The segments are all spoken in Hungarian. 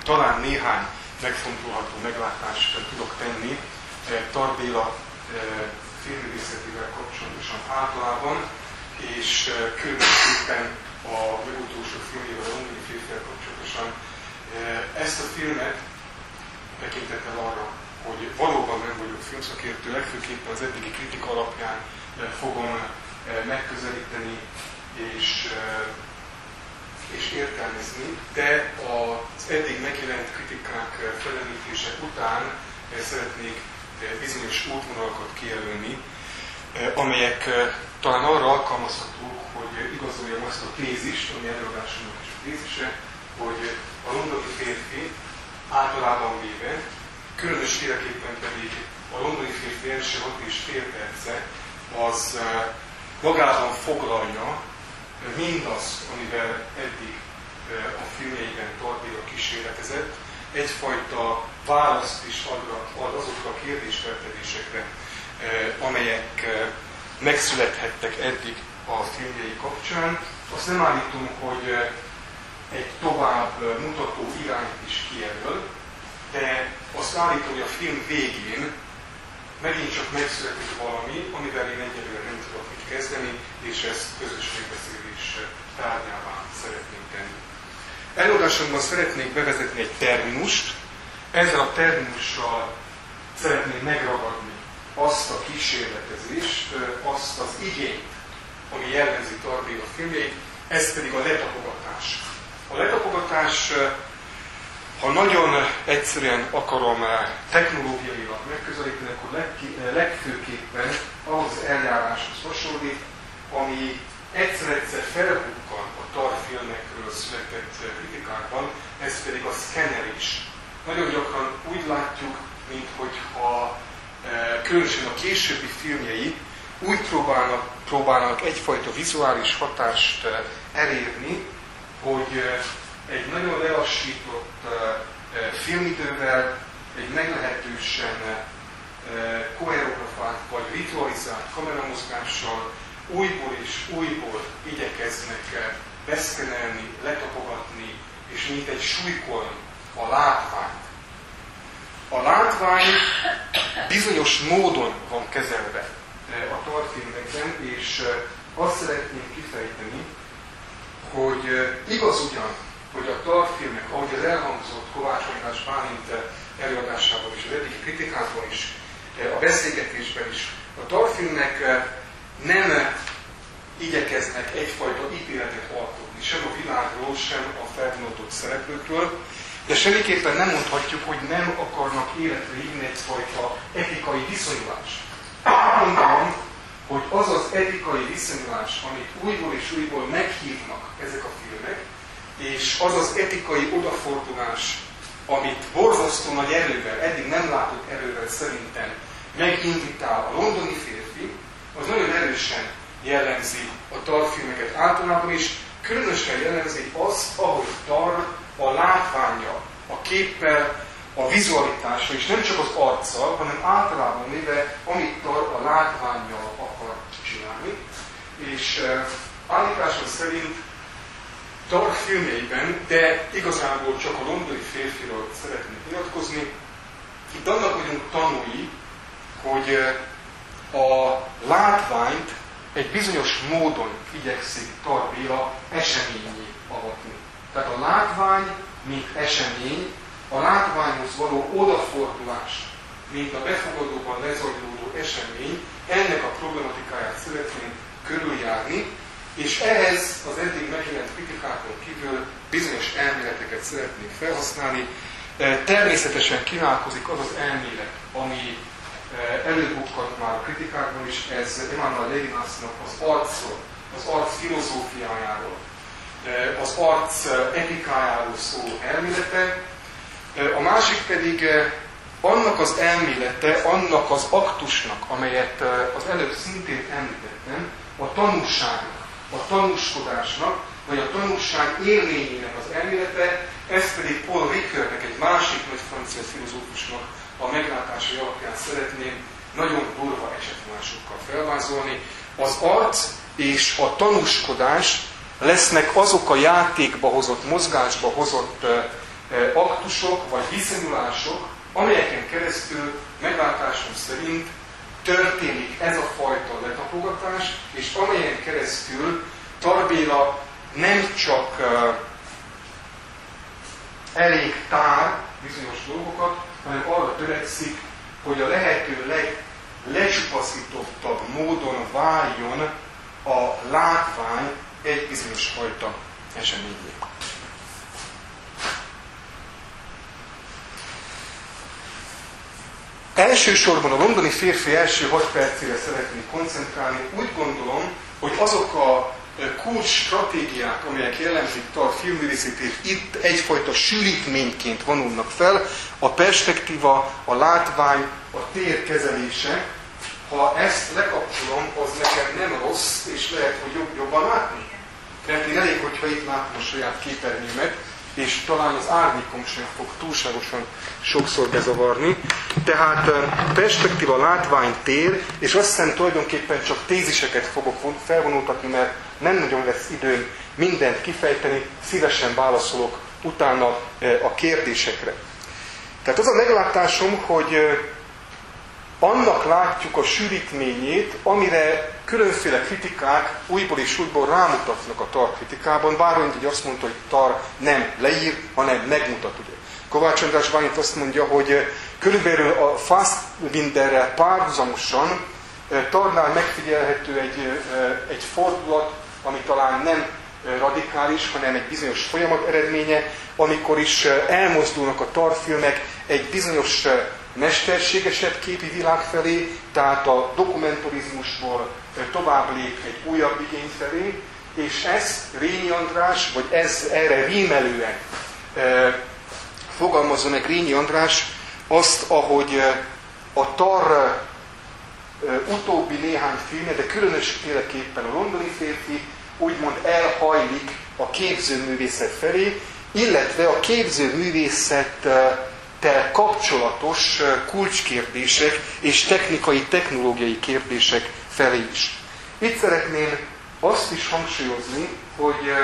talán néhány megfontolható meglátást tudok tenni Tar Béla filmművészetével kapcsolatosan általában, és különösképpen a legutolsó filmjével, a Londoni férfivel kapcsolatosan. Ezt a filmet tekintettel arra, hogy valóban nem vagyok filmszakértő, legfőképpen az eddigi kritika alapján fogom megközelíteni és értelmezni, de az eddig megjelent kritikák felemlítése után szeretnék bizonyos útvonalakat kijelölni, amelyek talán arra alkalmazhatók, hogy igazoljam azt a tézist, ami előadásomnak is a tézise, hogy a londoni férfi általában véve, különösképpen pedig a londoni férfi első 6,5 perce, az magában foglalja mindazt, amivel eddig a filmjeiben Tar Béla kísérletezett, egyfajta választ is ad azokra a kérdésfeltevésekre, amelyek megszülethettek eddig a filmjei kapcsán. Azt nem állítom, hogy egy tovább mutató irányt is kijelöl, de azt állítom, hogy a film végén megint csak megszületik valami, amivel én egyelőre nem tudok mit kezdeni, és ezt közös megbeszélés tárgyává szeretném tenni. Előadásomban szeretnék bevezetni egy terminust, ezzel a terminussal szeretném megragadni azt a kísérletezést, azt az igényt, ami jellemzi Tar Béla filmjeit, ez pedig a letapogatás. A letapogatás, ha nagyon egyszerűen akarom technológiailag megközelíteni, akkor legfőképpen ahhoz az eljáráshoz hasonlít, ami egyszer-egyszer felbukkan a Tar filmekről született kritikákban, ez pedig a szkenelés. Nagyon gyakran úgy látjuk, minthogyha különösen a későbbi filmjei úgy próbálnak egyfajta vizuális hatást elérni, hogy egy nagyon lelassított filmidővel, egy meglehetősen koreografált vagy ritualizált kameramozgással újból és újból igyekeznek beszkenelni, letapogatni, és mint egy súlykolni a látványt. A látvány bizonyos módon van kezelve a Tar filmekben, és azt szeretném kifejteni, hogy igaz ugyan, hogy a Tar filmek, ahogy az elhangzott Kovács András Bálint előadásában és az eddigi kritikában is, a beszélgetésben is, a Tar filmek nem igyekeznek egyfajta ítéletet alkotni, sem a világról, sem a felvonatott szereplőkről, de semmiképpen nem mondhatjuk, hogy nem akarnak életre hívni egyfajta etikai viszonyulást. Mondom, hogy az az etikai viszonyulás, amit újból és újból meghívnak ezek a filmek, és az az etikai odafordulás, amit borzasztó nagy erővel, eddig nem látott erővel szerintem megindítál a londoni férfi, az nagyon erősen jellemzi a Tar filmeket általában is, különösen jellemzi azt, ahogy Tar a látványa, a képpel, a vizualitása, és nem csak az arccal, hanem általában véve, amit Tar a látvánnyal akar csinálni. És állításom szerint Tar filmjeiben, de igazából csak a londoni férfiról szeretnék nyilatkozni, itt annak vagyunk tanúi, hogy a látványt egy bizonyos módon igyekszik Tar Béla eseményé avatni. Tehát a látvány, mint esemény, a látványhoz való odafordulás, mint a befogadóban lezajlódó esemény, ennek a problematikáját szeretném körüljárni, és ehhez az eddig megjelent kritikákon kívül bizonyos elméleteket szeretnék felhasználni. Természetesen kínálkozik az az elmélet, ami előbukkant már a kritikákban is, ez Emmanuel Levinasnak az arcról, az arc filozófiájáról, az arc etikájáról szóló elmélete. A másik pedig annak az elmélete, annak az aktusnak, amelyet az előbb szintén említettem, a tanúságnak, a tanúskodásnak, vagy a tanúság élményének az elmélete, ez pedig Paul Ricoeurnek, egy másik nagy francia filozófusnak a meglátásai alapján szeretném nagyon durva esetvonásokkal felvázolni. Az arc és a tanúskodás lesznek azok a játékba hozott, mozgásba hozott aktusok vagy viszonyulások, amelyeken keresztül meglátásom szerint történik ez a fajta letapogatás, és amelyen keresztül Tar Béla nem csak elég tár bizonyos dolgokat, hanem arra törekszik, hogy a lehető leglecsupaszítottabb módon váljon a látvány egy bizonyos fajta eseményé. Elsősorban a londoni férfi első 6 percére szeretnék koncentrálni. Úgy gondolom, hogy azok a kulcs stratégiák, amelyek jellemzik Tar filmművészetét, itt egyfajta sűrítményként vonulnak fel, a perspektíva, a látvány, a tér kezelése. Ha ezt lekapcsolom, az nekem nem rossz, és lehet, hogy jobban látni. Mert én elég, hogyha itt látom a saját képernyőmet, és talán az árnyékom sem fog túlságosan sokszor bezavarni. Tehát perspektíva, látvány, tér, és azt hiszem tulajdonképpen csak téziseket fogok felvonultatni, mert nem nagyon lesz időm mindent kifejteni, szívesen válaszolok utána a kérdésekre. Tehát az a meglátásom, hogy annak látjuk a sűrítményét, amire különféle kritikák újból és újból rámutatnak a Tar kritikában. Várony azt mondta, hogy Tar nem leír, hanem megmutat. Ugye. Kovács András Bálint azt mondja, hogy körülbelül a Fassbinderrel párhuzamosan Tarnál megfigyelhető egy fordulat, ami talán nem radikális, hanem egy bizonyos folyamat eredménye, amikor is elmozdulnak a Tar filmek egy bizonyos mesterségesebb képi világ felé, tehát a dokumentarizmusból tovább lép egy újabb igény felé, és ezt Rényi András, vagy erre rímelően fogalmazza meg Rényi András azt, ahogy a Tar utóbbi néhány filmje, de különösképpen a londoni férfi úgymond elhajlik a képzőművészet felé, illetve a képzőművészettel kapcsolatos kulcskérdések és technikai-technológiai kérdések felé is. Itt szeretném azt is hangsúlyozni, hogy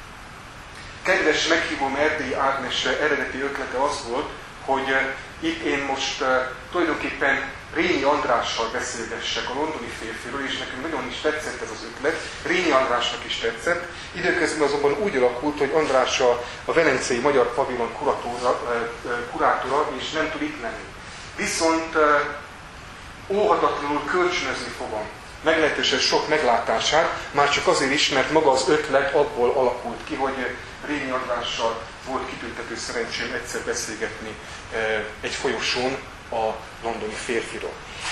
kedves meghívom Erdélyi Ágnes eredeti ötlete az volt, hogy itt én most tulajdonképpen Rényi Andrással beszélgessek a londoni férfiről, és nekünk nagyon is tetszett ez az ötlet, Rényi Andrásnak is tetszett. Időközben azonban úgy alakult, hogy András a Velencei Magyar Pavilon kurátora, és nem tud itt lenni. Viszont óhatatlanul kölcsönözni fogom meglehetősen sok meglátását, már csak azért is, mert maga az ötlet abból alakult ki, hogy Rényi Andrással volt kitüntető szerencsém egyszer beszélgetni egy folyosón a londoni férfiról.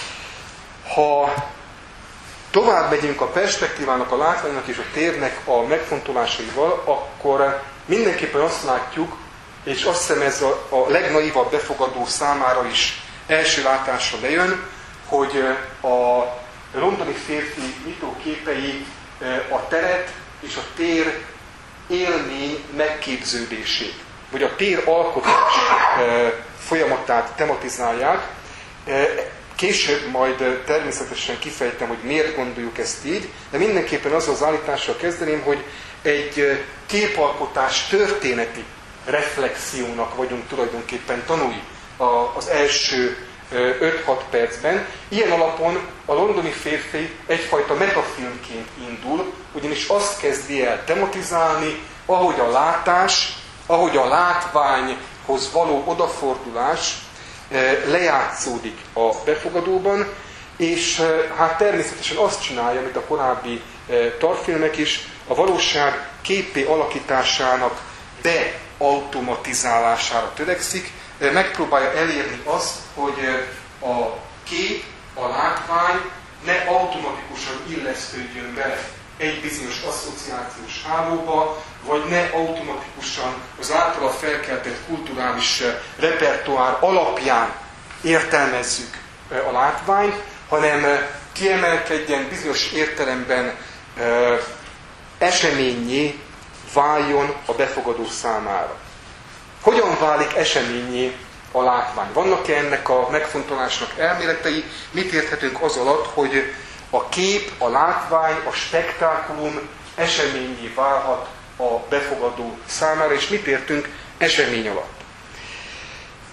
Ha tovább megyünk a perspektívának, a látványnak és a térnek a megfontolásaival, akkor mindenképpen azt látjuk, és azt hiszem ez a legnaivabb befogadó számára is első látásra lejön, hogy a londoni férfi nyitóképei a teret és a tér élmény megképződését, vagy a tér alkotás folyamatát tematizálják. Később majd természetesen kifejtem, hogy miért gondoljuk ezt így, de mindenképpen azzal az állítással kezdeném, hogy egy képalkotás történeti reflexiónak vagyunk tulajdonképpen tanúi az első 5-6 percben. Ilyen alapon a londoni férfi egyfajta metafilmként indul, ugyanis azt kezdi el tematizálni, ahogy a látás, ahogy a látványhoz való odafordulás lejátszódik a befogadóban, és hát természetesen azt csinálja, mint a korábbi Tar-filmek is, a valóság képé alakításának beautomatizálására törekszik, megpróbálja elérni azt, hogy a kép, a látvány ne automatikusan illesztődjön bele egy bizonyos asszociációs hálóba, vagy ne automatikusan az általa felkeltett kulturális repertoár alapján értelmezzük a látványt, hanem kiemelkedjen bizonyos értelemben eseményé váljon a befogadó számára. Hogyan válik eseményé a látvány? Vannak-e ennek a megfontolásnak elméletei? Mit érthetünk az alatt, hogy a kép, a látvány, a spektákulum eseményé válhat a befogadó számára, és mit értünk esemény alatt?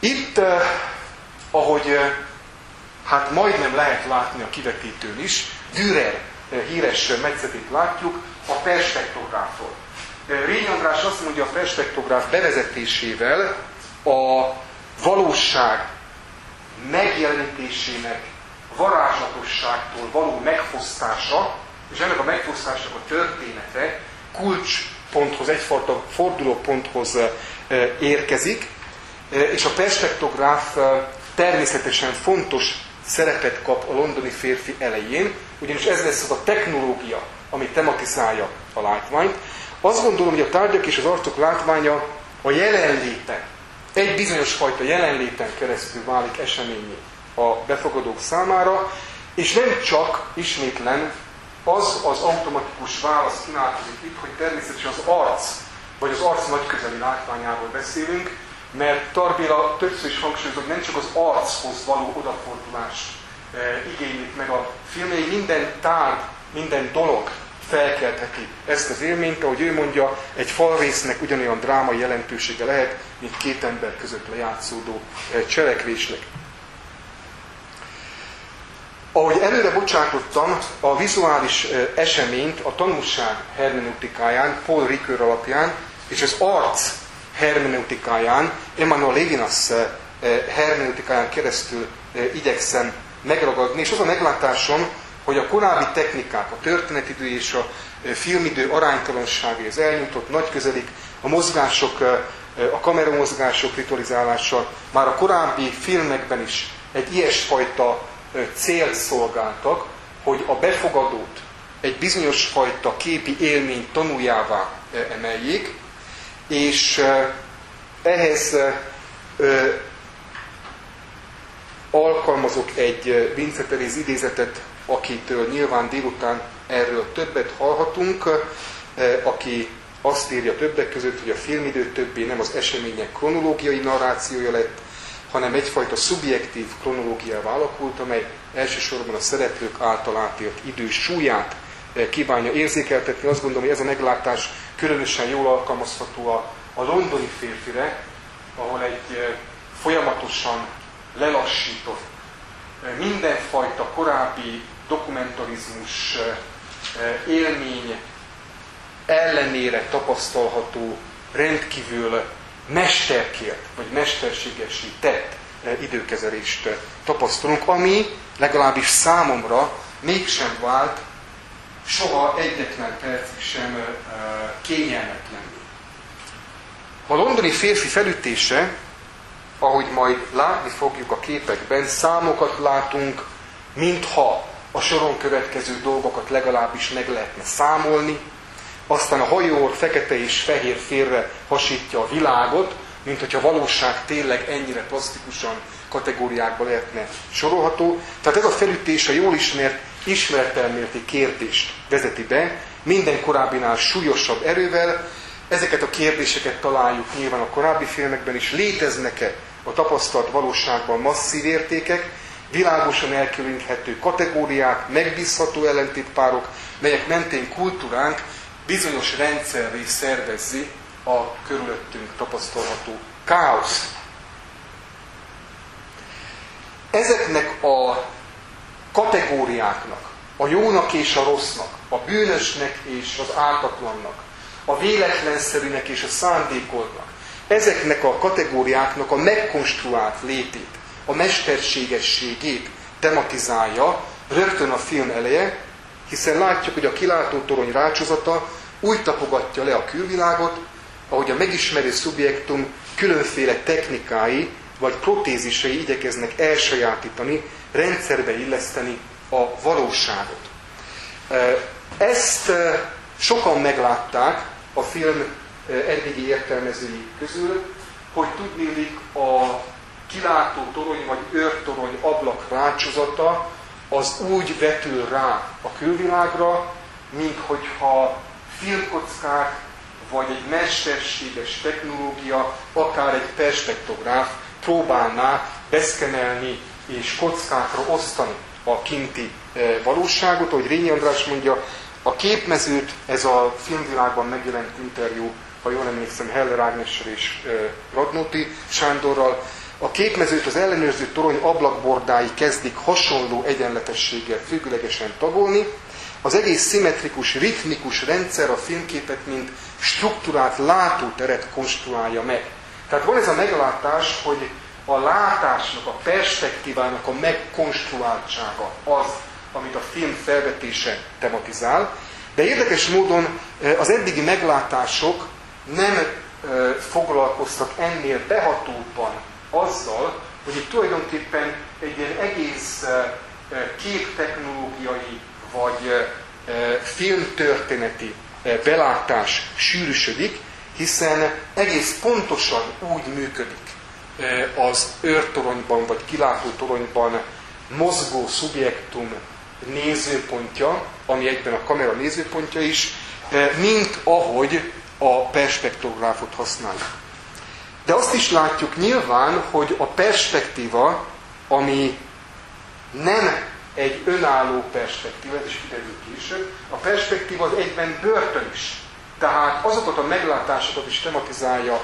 Itt, ahogy hát majdnem lehet látni a kivetítőn is, Dürer híres metszetét látjuk a perspektográfról. Rényi András azt mondja, a perspektográf bevezetésével a valóság megjelenítésének varázslatosságtól való megfosztása, és ennek a megfosztásnak a története kulcsponthoz, egyfajta fordulóponthoz érkezik, és a perspektográf természetesen fontos szerepet kap a londoni férfi elején, ugyanis ez lesz az a technológia, ami tematizálja a látványt. Azt gondolom, hogy a tárgyak és az arcok látványa a jelenléten, egy bizonyos fajta jelenléten keresztül válik eseményé a befogadók számára, és nem csak, ismétlen, az automatikus válasz kínálkozik itt, hogy természetesen az arc, vagy az arc nagyközeli látványáról beszélünk, mert Tarbéla többször is hangsúlyozza, hogy nem csak az archoz való odafordulást igénylik meg a filmjei, minden tárgy, minden dolog felkeltheti ezt az élményt, ahogy ő mondja, egy falrésznek ugyanolyan drámai jelentősége lehet, mint két ember között lejátszódó cselekvésnek. Ahogy előre bocsátottam, a vizuális eseményt a tanúság hermeneutikáján, Paul Ricoeur alapján, és az arc hermeneutikáján, Emmanuel Levinas hermeneutikáján keresztül igyekszem megragadni, és az a meglátásom, hogy a korábbi technikák, a történetidő és a filmidő aránytalanságai, az elnyújtott nagyközelik, a mozgások, a kameramozgások ritualizálása már a korábbi filmekben is egy ilyesfajta célt szolgáltak, hogy a befogadót egy bizonyos fajta képi élmény tanuljává emeljék, és ehhez alkalmazok egy Vince Teréz idézetet, akitől nyilván délután erről többet hallhatunk, aki azt írja többek között, hogy a filmidő többé nem az események kronológiai narrációja lett, hanem egyfajta szubjektív kronológiává alakult, amely elsősorban a szereplők által átélt idő súlyát kívánja érzékeltetni. Azt gondolom, hogy ez a meglátás különösen jól alkalmazható a londoni férfire, ahol egy folyamatosan lelassított, mindenfajta korábbi dokumentarizmus élmény ellenére tapasztalható, rendkívül mesterkért, vagy mesterségessé tett időkezelést tapasztalunk, ami legalábbis számomra mégsem vált soha egyetlen percig sem kényelmetlenül. A londoni férfi felütése, ahogy majd látni fogjuk a képekben, számokat látunk, mintha a soron következő dolgokat legalábbis meg lehetne számolni, aztán a hajóor fekete és fehér félre hasítja a világot, mint hogyha valóság tényleg ennyire plastikusan kategóriákba lehetne sorolható. Tehát ez a felütés a jól ismert ismeretelméleti kérdést vezeti be, minden korábbinál súlyosabb erővel. Ezeket a kérdéseket találjuk nyilván a korábbi filmekben is. Léteznek-e a tapasztalt valóságban masszív értékek, világosan elkülöníthető kategóriák, megbízható ellentétpárok, melyek mentén kultúránk bizonyos rendszerré szervezzi a körülöttünk tapasztalható káoszt. Ezeknek a kategóriáknak, a jónak és a rossznak, a bűnösnek és az ártatlannak, a véletlenszerűnek és a szándékoltnak, ezeknek a kategóriáknak a megkonstruált létét, a mesterségességét tematizálja rögtön a film eleje, hiszen látjuk, hogy a kilátótorony rácsozata úgy tapogatja le a külvilágot, ahogy a megismerő szubjektum különféle technikái vagy protézisei igyekeznek elsajátítani, rendszerbe illeszteni a valóságot. Ezt sokan meglátták a film eddigi értelmezői közül, hogy tudnélik a kilátótorony vagy őrtorony ablak rácsozata az úgy vetül rá a külvilágra, mint hogyha filmkockák vagy egy mesterséges technológia, akár egy perspektográf próbálná beszkenelni és kockákra osztani a kinti valóságot. Ahogy Rényi András mondja, a képmezőt, ez a filmvilágban megjelent interjú, ha jól emlékszem, Heller Ágnessel és Radnóti Sándorral, A képmezőt az ellenőrző torony ablakbordái kezdik hasonló egyenletességgel függőlegesen tagolni. Az egész szimmetrikus, ritmikus rendszer a filmképet, mint strukturált látóteret konstruálja meg. Tehát van ez a meglátás, hogy a látásnak, a perspektívának a megkonstruáltsága az, amit a film felvetése tematizál, de érdekes módon az eddigi meglátások nem foglalkoztak ennél behatóbban azzal, hogy itt tulajdonképpen egy ilyen egész képtechnológiai vagy filmtörténeti belátás sűrűsödik, hiszen egész pontosan úgy működik az őrtoronyban vagy kilátótoronyban mozgó szubjektum nézőpontja, ami egyben a kamera nézőpontja is, mint ahogy a perspektográfot használjuk. De azt is látjuk nyilván, hogy a perspektíva, ami nem egy önálló perspektíva, ez is kiderül később, a perspektíva az egyben börtön is. Tehát azokat a meglátásokat is tematizálja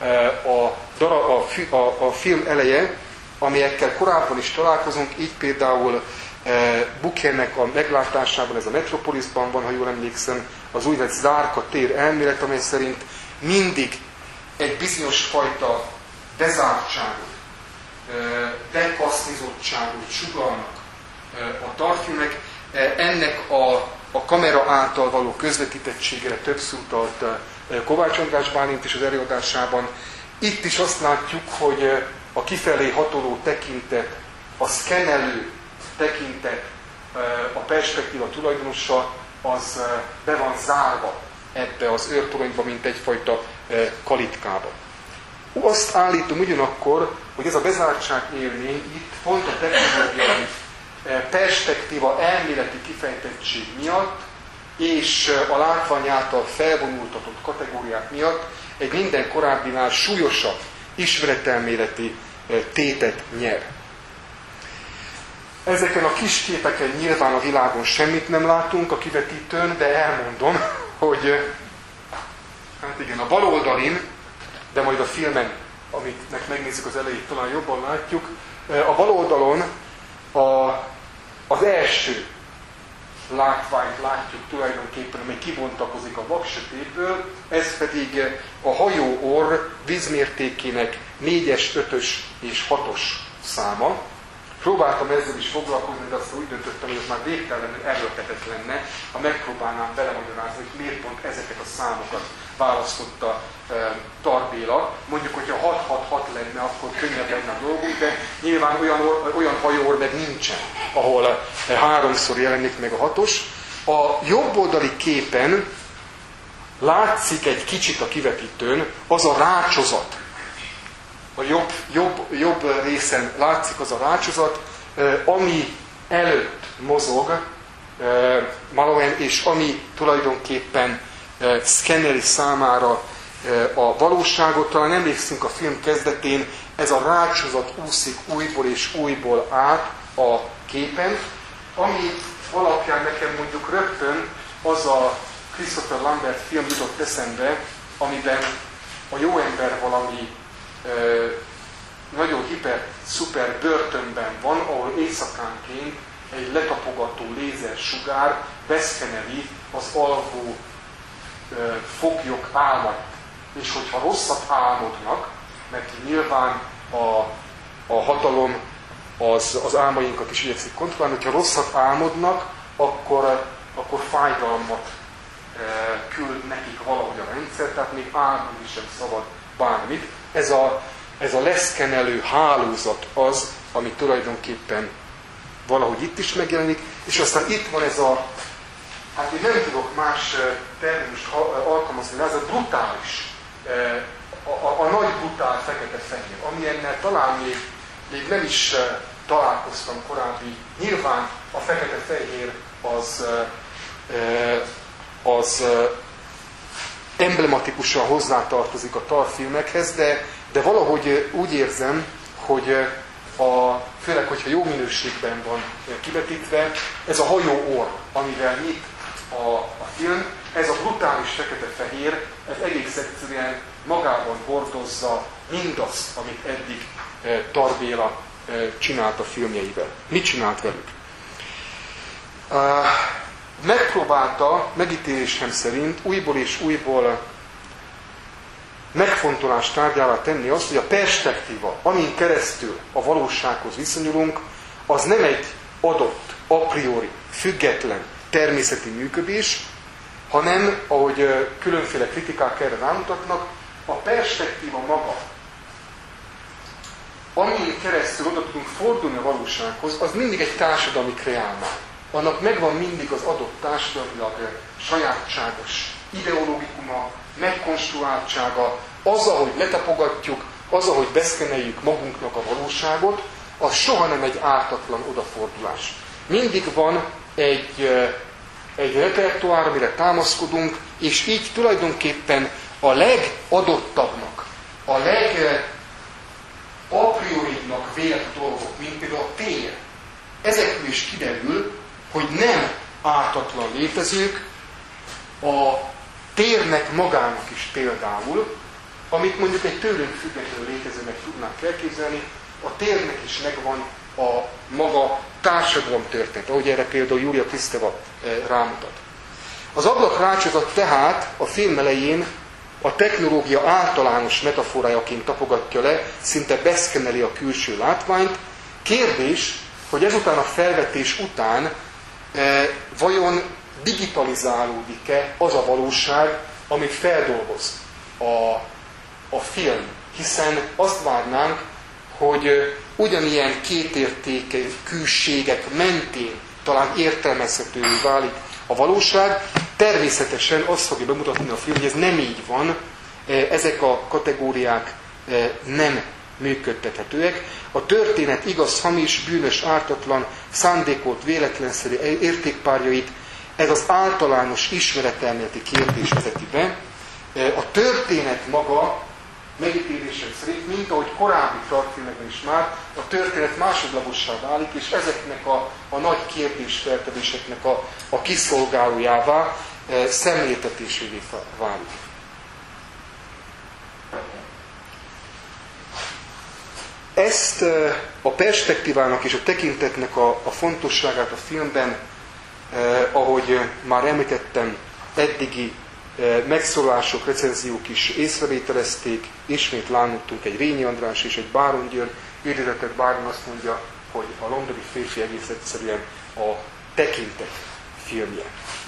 a film eleje, amelyekkel korábban is találkozunk, így például Buchannek a meglátásában, ez a Metropolisban van, ha jól emlékszem, az úgynevezett zárka tér elmélet, amely szerint mindig egy bizonyos fajta bezártságot, dekasznizottságot sugallnak a tartfilmek. Ennek a kamera által való közvetítettségére többször utalt Kovács András Bálint is az előadásában. Itt is azt látjuk, hogy a kifelé hatoló tekintet, a szkennelő tekintet, a perspektíva tulajdonosa, az be van zárva ebbe az őrtoronyba, mint egyfajta kalitkába. Azt állítom ugyanakkor, hogy ez a bezártság élmény itt pont a technológiai perspektíva elméleti kifejtettség miatt és a látvány által felvonultatott kategóriák miatt egy minden korábbinál súlyosabb ismeretelméleti tétet nyer. Ezeken a kis képeken nyilván a világon semmit nem látunk a kivetítőn, de elmondom, hogy hát igen, a bal oldalin, de majd a filmen, amit megnézzük az elejét, talán jobban látjuk, a bal oldalon az első látványt látjuk tulajdonképpen, amely kibontakozik a vaksötétből, ez pedig a hajóorr vízmértékének 4-es, 5-ös és 6-os száma. Próbáltam ezzel is foglalkozni, de aztán úgy döntöttem, hogy ez már végtelenül erőltetetlen, ha megpróbálnám belemagyarázni, hogy miért pont ezeket a számokat választotta Tar Béla. Mondjuk, hogyha 666 lenne, akkor könnyebb lenne a dolgunk, de nyilván olyan hajóorr meg nincsen, ahol 3-szor jelenik meg a 6-os. A jobb oldali képen látszik egy kicsit a kivetítőn az a rácsozat. A jobb részen látszik az a rácsozat, ami előtt mozog Mallowan, és ami tulajdonképpen szkenneri számára a valóságot. Talán emlékszünk a film kezdetén, ez a rácsozat úszik újból és újból át a képen, ami alapján nekem mondjuk rögtön az a Christopher Lambert film jutott eszembe, amiben a jó ember valami nagyon hiper-szuper börtönben van, ahol éjszakánként egy letapogató lézersugár beszkeneli az alvó foglyok álmait. És hogyha rosszat álmodnak, mert nyilván a hatalom az álmainkat is igyekszik kontrollálni, hogyha rosszat álmodnak, akkor fájdalmat küld nekik valahogy a rendszer, tehát még álmodni sem szabad bármit. Ez a leszkenelő hálózat az, ami tulajdonképpen valahogy itt is megjelenik, és aztán itt van ez hát én nem tudok más terminust alkalmazni, de ez a brutális, a nagy brutál fekete-fehér, ami ennél talán még nem is találkoztam korábbi. Nyilván a fekete-fehér az emblematikusan hozzátartozik a Tar filmekhez, de valahogy úgy érzem, hogy főleg, hogyha jó minőségben van kivetítve, ez a hajóorr, amivel nyit a film, ez a brutális fekete-fehér, ez egész egyszerűen magában hordozza mindazt, amit eddig Tar Béla csinált a filmjeivel. Mit csinált velük? Megpróbálta, megítélésem szerint újból és újból megfontolás tárgyává tenni azt, hogy a perspektíva, amin keresztül a valósághoz viszonyulunk, az nem egy adott, a priori, független, természeti működés, hanem, ahogy különféle kritikák erre rámutatnak, a perspektíva maga, amin keresztül oda tudunk fordulni a valósághoz, az mindig egy társadalmi kreálmány. Annak megvan mindig az adott társadalmilag sajátságos ideológikuma, megkonstruáltsága, az, ahogy letapogatjuk, az, ahogy beszkeneljük magunknak a valóságot, az soha nem egy ártatlan odafordulás. Mindig van egy repertoár, amire támaszkodunk, és így tulajdonképpen a legadottabbnak, a legaprioribbnak vélt dolgok, mint például a tér. Ezekből is kiderül, hogy nem ártatlan létezők, a térnek magának is például, amit mondjuk egy tőlünk függetlenül létezőnek tudnánk elképzelni, a térnek is megvan a maga társadalomtörténet, ahogy erre például Júlia Kristeva rámutat. Az ablakrácsozat tehát a film elején a technológia általános metaforájaként tapogatja le, szinte beszkeneli a külső látványt. Kérdés, hogy ezután a felvetés után vajon digitalizálódik-e az a valóság, amit feldolgoz a film. Hiszen azt várnánk, hogy ugyanilyen kétértékűségek mentén talán értelmezhetővé válik a valóság. Természetesen azt fogja bemutatni a film, hogy ez nem így van, ezek a kategóriák nem működtethetőek. A történet igaz, hamis, bűnös, ártatlan, szándékolt, véletlenszerű értékpárjait ez az általános ismeretelméleti kérdés vezeti be. A történet maga megítélésem szerint, mint ahogy korábbi tartfilmekben is már, a történet másodlagossá válik, és ezeknek a nagy kérdésfeltevéseknek a kiszolgálójává, szemléltetésévé válik. Ezt a perspektívának és a tekintetnek a fontosságát a filmben, ahogy már említettem, eddigi megszólások, recenziók is észrevételezték, ismét lánultunk egy Rényi András és egy Báron György, idézetet Báron azt mondja, hogy a londoni férfi egész egyszerűen a tekintet filmje.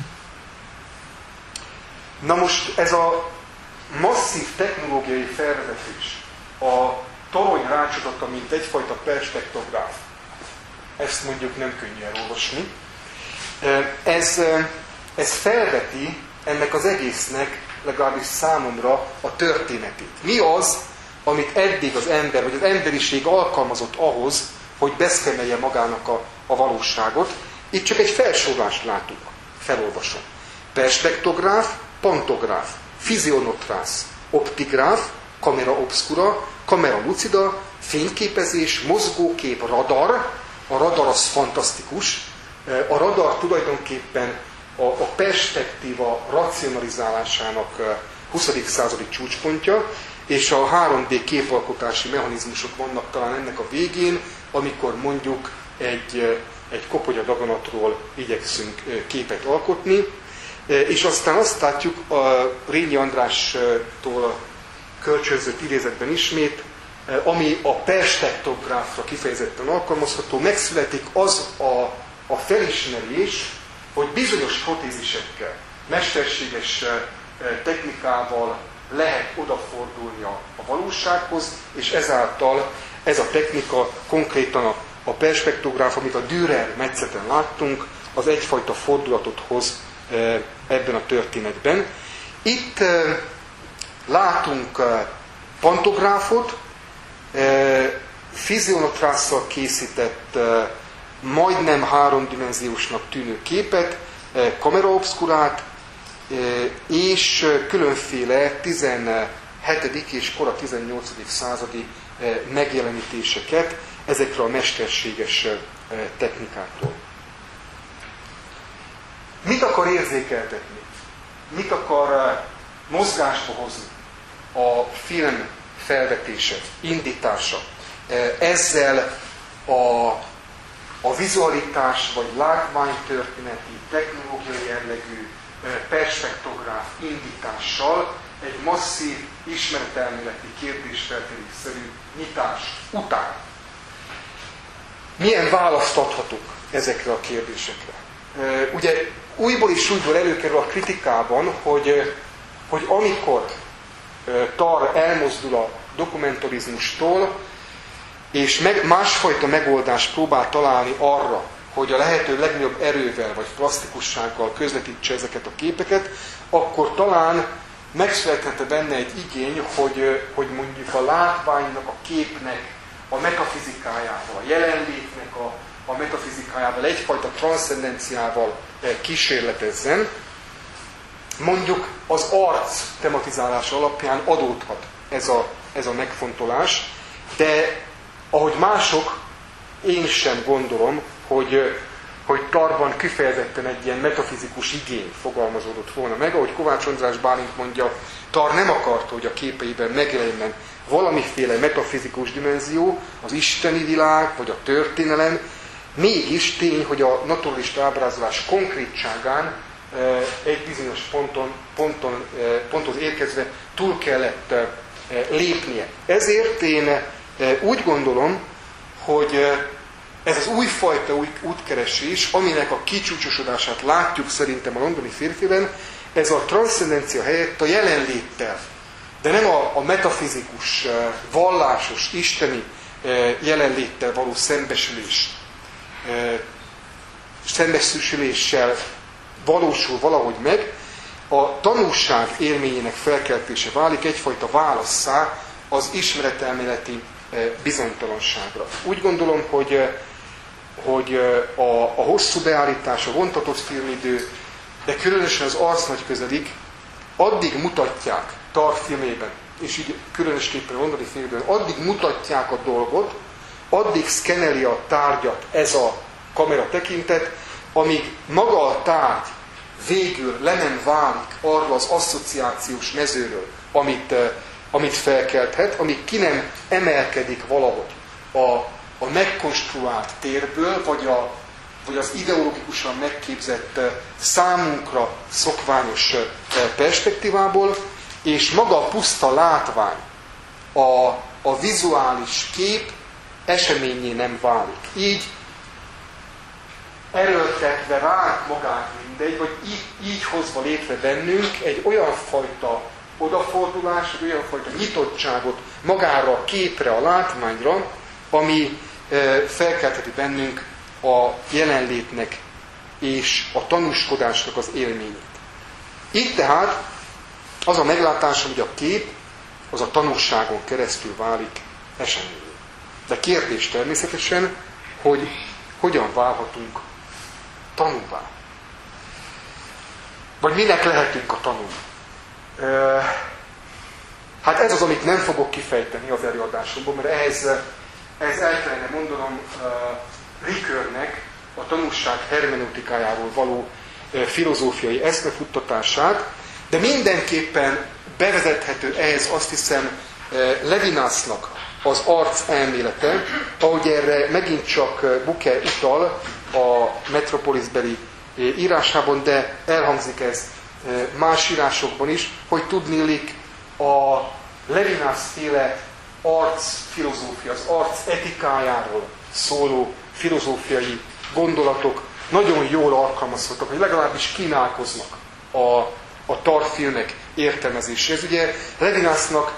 Na most ez a masszív technológiai felvezetés, a torony rácsodata, mint egyfajta perspektográf, ezt mondjuk nem könnyű elolvasni, ez felveti ennek az egésznek, legalábbis számomra, a történetét. Mi az, amit eddig az ember, vagy az emberiség alkalmazott ahhoz, hogy beszkenelje magának a valóságot? Itt csak egy felsorolást látunk. Felolvasom. Perspektográf, pantográf, fizionotrász, optigráf, kamera obscura, kamera lucida, fényképezés, mozgókép, radar. A radar az fantasztikus. A radar tulajdonképpen a perspektíva racionalizálásának 20. századi csúcspontja, és a 3D képalkotási mechanizmusok vannak talán ennek a végén, amikor mondjuk egy kopogya daganatról igyekszünk képet alkotni, és aztán azt látjuk a Rényi Andrástól kölcsönzött idézetben ismét, ami a perspektográfra kifejezetten alkalmazható, megszületik az a felismerés, hogy bizonyos protézisekkel, mesterséges technikával lehet odafordulni a valósághoz, és ezáltal ez a technika, konkrétan a perspektográf, amit a Dürer metszeten láttunk, az egyfajta fordulatot hoz ebben a történetben. Itt látunk pantográfot, fizionotrásszal készített, majdnem háromdimenziósnak tűnő képet, kamera obscurát, és különféle 17. és kora 18. századi megjelenítéseket ezekről a mesterséges technikákról. Mit akar érzékeltetni? Mit akar mozgásba hozni a film felvetése, indítása? ezzel a vizualitás vagy látványtörténeti, technológiai jellegű perspektográf indítással egy masszív ismeretelméleti kérdésfeltevésszerű nyitás után. Milyen választ adhatunk ezekre a kérdésekre? Ugye újból és újból előkerül a kritikában, hogy amikor Tarr elmozdul a dokumentarizmustól, és másfajta megoldást próbál találni arra, hogy a lehető legnagyobb erővel vagy plastikussággal közvetítse ezeket a képeket, akkor talán megszülethetne benne egy igény, hogy mondjuk a látványnak, a képnek a metafizikájával, a jelenlétnek a metafizikájával, egyfajta transzcendenciával kísérletezzen. Mondjuk az arc tematizálása alapján adódhat ez a megfontolás, de ahogy mások, én sem gondolom, hogy Tarrban kifejezetten egy ilyen metafizikus igény fogalmazódott volna meg. Ahogy Kovács András Bálint mondja, Tarr nem akarta, hogy a képeiben megjelenjen valamiféle metafizikus dimenzió, az isteni világ, vagy a történelem. Mégis tény, hogy a naturalista ábrázolás konkrétságán egy bizonyos ponthoz érkezve túl kellett lépnie. Ezért én úgy gondolom, hogy ez az újfajta útkeresés, aminek a kicsúcsosodását látjuk szerintem a londoni férfiben, ez a transzcendencia helyett a jelenléttel, de nem a metafizikus, vallásos, isteni jelenléttel való szembesüléssel valósul valahogy meg, a tanúság élményének felkeltése válik egyfajta válasszá az ismeretelméleti bizonytalanságra. Úgy gondolom, hogy a hosszú beállítás, a vontatott filmidő, de különösen az arc nagy közelig addig mutatják Tarr filmében, és így különösképpen a londoni filmben, addig mutatják a dolgot, addig szkeneli a tárgyat ez a kamera tekintet, amíg maga a tárgy végül le nem válik arról az asszociációs mezőről, amit felkelthet, amíg ki nem emelkedik valahogy a megkonstruált térből, vagy az ideológikusan megképzett számunkra szokványos perspektívából, és maga a puszta látvány, a vizuális kép eseményé nem válik. Így erőltetve ránk magát mindegy, vagy így hozva létre bennünk egy olyan fajta odafordulás, egy olyan fajta nyitottságot magára a képre, a látványra, ami felkeltheti bennünk a jelenlétnek és a tanúskodásnak az élményét. Itt tehát az a meglátásom, hogy a kép az a tanúságon keresztül válik eseményé. De kérdés természetesen, hogy hogyan válhatunk tanúvá. Vagy minek lehetünk a tanú? Hát ez az, amit nem fogok kifejteni az előadásomban, mert ehhez el kellene mondanom Ricoeurnek a tanúság hermeneutikájáról való filozófiai eszmefuttatását, de mindenképpen bevezethető ehhez azt hiszem Levinasnak az arc elmélete, ahogy erre megint csak Bucer utal a Metropolisbeli írásában, de elhangzik ez más írásokban is, hogy tudniillik a Levinas-féle arcfilozófia, az arc etikájáról szóló filozófiai gondolatok nagyon jól alkalmazhatók, vagy legalábbis kínálkoznak a Tarr filmek értelmezéséhez. Ugye Levinasnak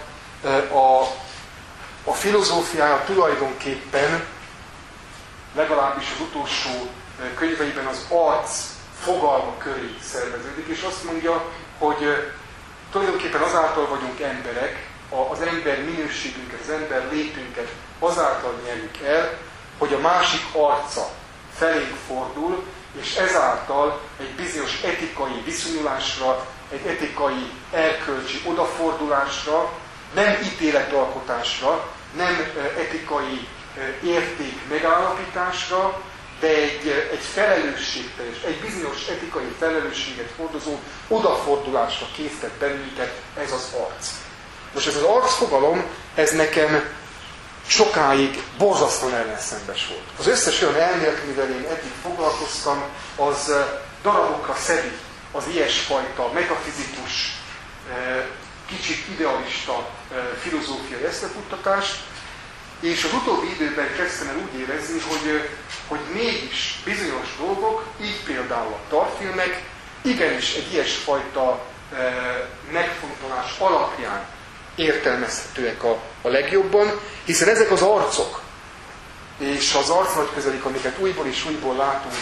a filozófiája tulajdonképpen legalábbis az utolsó könyveiben az arc fogalma köré szerveződik, és azt mondja, hogy tulajdonképpen azáltal vagyunk emberek, az ember minőségünket, az ember létünket azáltal nyerjük el, hogy a másik arca felénk fordul, és ezáltal egy bizonyos etikai viszonyulásra, egy etikai erkölcsi odafordulásra, nem ítéletalkotásra, nem etikai érték megállapításra, de egy felelősségteljes, egy bizonyos etikai felelősséget hordozó odafordulásra késztet bennünket ez az arc. Most ez az arcfogalom, ez nekem sokáig borzasztóan ellenszembes volt. Az összes olyan elmélet, amivel én eddig foglalkoztam, az darabokra szedi az ilyesfajta metafizikus, kicsit idealista filozófiai eszmefuttatást, és az utóbbi időben kezdtem el úgy érezni, hogy mégis bizonyos dolgok, így például a tartfilmek, igenis egy ilyesfajta megfontolás alapján értelmezhetőek a legjobban, hiszen ezek az arcok, és az arcnagyközelik, amiket újból és újból látunk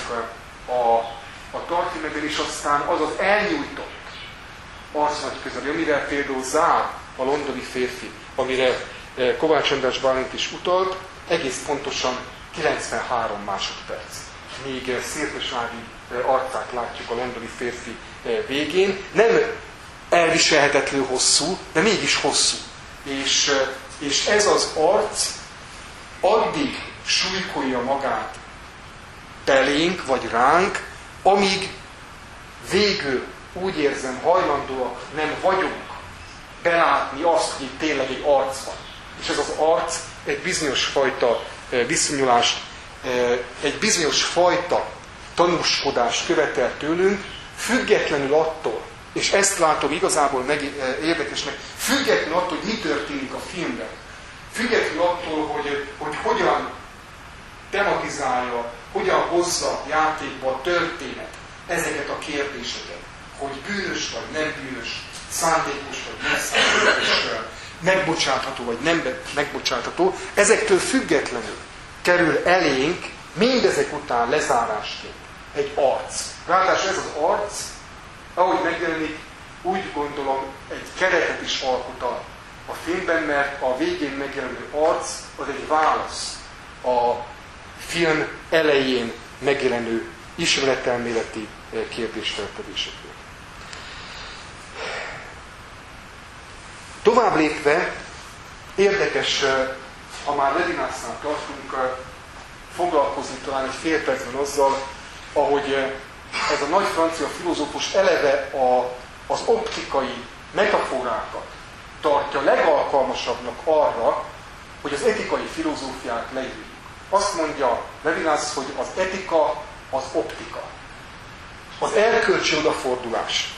a tartfilmekben, és aztán az az elnyújtott arcnagyközeli, amivel például zár a londoni férfi, amire Kovács András Bálint is utalt, egész pontosan 93 másodperc. Míg Szirtes Ági arcát látjuk a londoni férfi végén. Nem elviselhetetlenül hosszú, de mégis hosszú. És ez az arc addig súlykolja magát belénk, vagy ránk, amíg végül úgy érzem, hajlandóak nem vagyunk belátni azt, hogy tényleg egy arc van. És ez az arc egy bizonyos fajta viszonyulást, egy bizonyos fajta tanúskodást követel tőlünk, függetlenül attól, és ezt látom igazából érdekesnek, függetlenül attól, hogy mi történik a filmben, függetlenül attól, hogy hogyan tematizálja, hogyan hozza játékba a történet ezeket a kérdéseket, hogy bűnös vagy nem bűnös, szándékos vagy nem szándékos, megbocsátható vagy nem megbocsátható, ezektől függetlenül kerül elénk mindezek után lezárásként egy arc. Ráadásul ez az arc, ahogy megjelenik, úgy gondolom egy keretet is alkot a filmben, mert a végén megjelenő arc az egy válasz a film elején megjelenő ismeretelméleti kérdésfeltevésekről. Tovább lépve, érdekes, ha már Levinasnál tartunk, foglalkozni talán egy fél percben azzal, ahogy ez a nagy francia filozófus eleve az optikai metaforákat tartja legalkalmasabbnak arra, hogy az etikai filozófiát leírjuk. Azt mondja Levinas, hogy az etika az optika. Az erkölcsi odafordulás,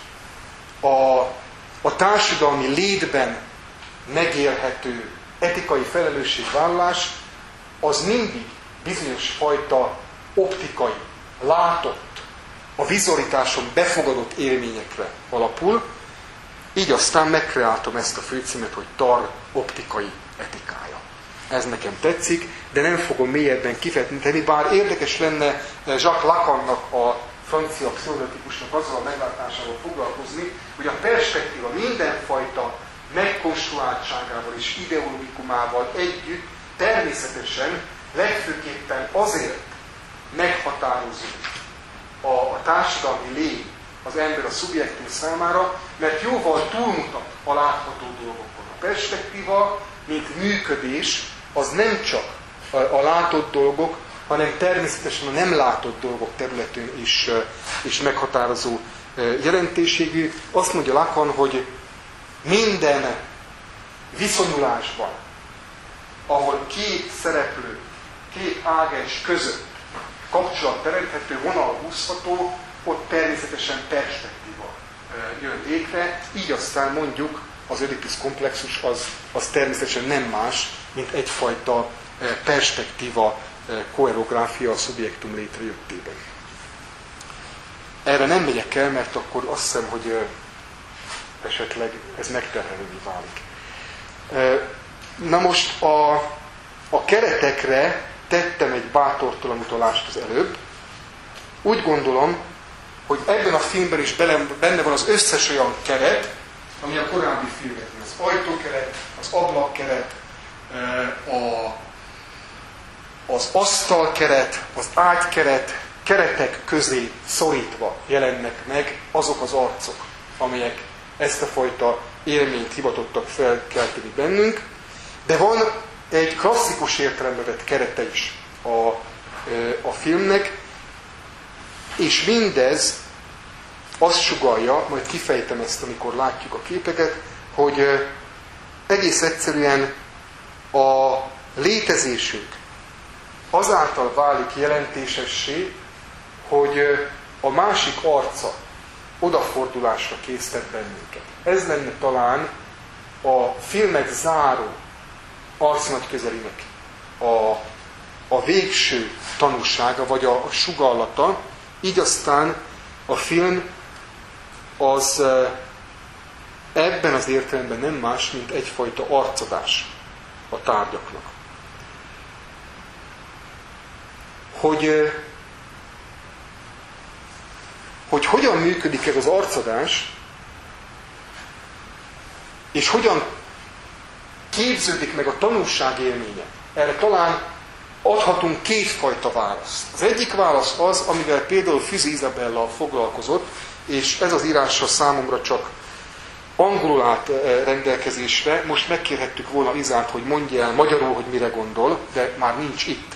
a társadalmi létben megélhető etikai felelősségvállalás, az mindig bizonyos fajta optikai, látott, a vizualitáson befogadott élményekre alapul, így aztán megkreáltam ezt a főcímet, hogy TAR optikai etikája. Ez nekem tetszik, de nem fogom mélyebben kifejteni, bár érdekes lenne Jacques Lacannak, a francia pszichoanalitikusnak azzal a meglátásával foglalkozni, hogy a perspektíva mindenfajta megkonstruáltságával és ideologikumával együtt természetesen legfőképpen azért meghatározó a társadalmi lény, az ember, a szubjektum számára, mert jóval túlmutat a látható dolgokon. A perspektíva, mint működés, az nem csak a látott dolgok, hanem természetesen a nem látott dolgok területén is meghatározó jelentőségű. Azt mondja Lacan, hogy minden viszonyulásban, ahol két szereplő, két ágens között kapcsolat teremthető, vonal húzható, ott természetesen perspektíva jön létre, így aztán mondjuk az Ödipus komplexus az természetesen nem más, mint egyfajta perspektíva koreográfia a szubjektum létrejöttében. Erre nem megyek el, mert akkor azt hiszem, hogy esetleg ez megterhelővé válik. Na most a keretekre tettem egy bátortalan utalást az előbb. Úgy gondolom, hogy ebben a filmben is benne van az összes olyan keret, ami a korábbi filmekben. Az ajtókeret, az ablakkeret, az asztalkeret, az ágykeret, keretek közé szorítva jelennek meg azok az arcok, amelyek ezt a fajta élményt hivatottak felkelteni bennünk, de van egy klasszikus értelembe vett kerete is a filmnek, és mindez azt sugallja, majd kifejtem ezt, amikor látjuk a képeket, hogy egész egyszerűen létezésünk azáltal válik jelentésessé, hogy a másik arca odafordulásra késztet bennünket. Ez lenne talán a filmet záró arcnagyközelinek a végső tanúsága, vagy a sugallata. Így aztán a film az ebben az értelemben nem más, mint egyfajta arcadás a tárgyaknak. Hogy hogyan működik ez az arcadás, és hogyan képződik meg a tanulság élménye. Erre talán adhatunk kétfajta választ. Az egyik válasz az, amivel például Füzi Izabella foglalkozott, és ez az írása számomra csak angolul állt rendelkezésre. Most megkérhettük volna Izát, hogy mondja el magyarul, hogy mire gondol, de már nincs itt.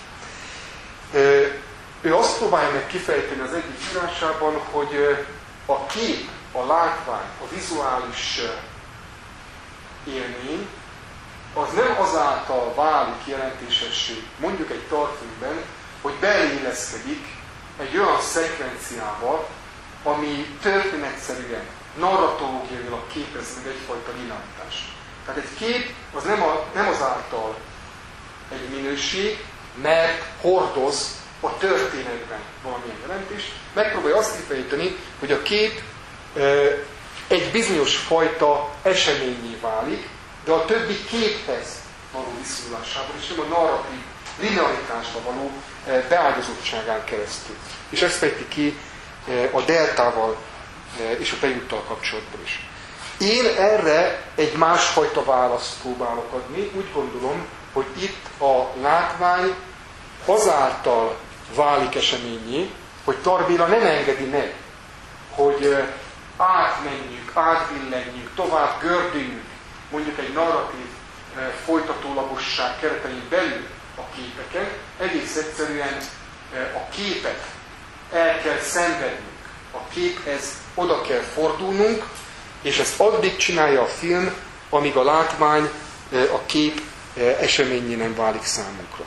Ő azt próbálja meg kifejteni az egyik írásában, hogy a kép, a látvány, a vizuális élmény, az nem azáltal válik jelentésessé, mondjuk egy tartfilmben, hogy beleilleszkedik egy olyan szekvenciába, ami történetszerűen, narratológiailag képez meg egyfajta linearitást. Tehát egy kép az nem azáltal egy minőség, mert hordoz a történetben valamilyen jelentést. Megpróbálja azt kifejteni, hogy a kép egy bizonyos fajta eseményé válik, de a többi képhez való viszonyulásában, és nem a narratív linearitásba való beáldozottságán keresztül. És ezt fejti ki a deltával és a tejúttal kapcsolatban is. Én erre egy másfajta választ próbálok adni. Úgy gondolom, hogy itt a látvány azáltal válik eseményé, hogy Tar Béla nem engedi meg, hogy átmenjünk, átbillenjünk, tovább gördüljünk, mondjuk egy narratív folytatólagosság keretein belül a képeken. Egész egyszerűen a képet el kell szenvednünk, a képhez oda kell fordulnunk, és ezt addig csinálja a film, amíg a látvány, a kép eseményé nem válik számunkra.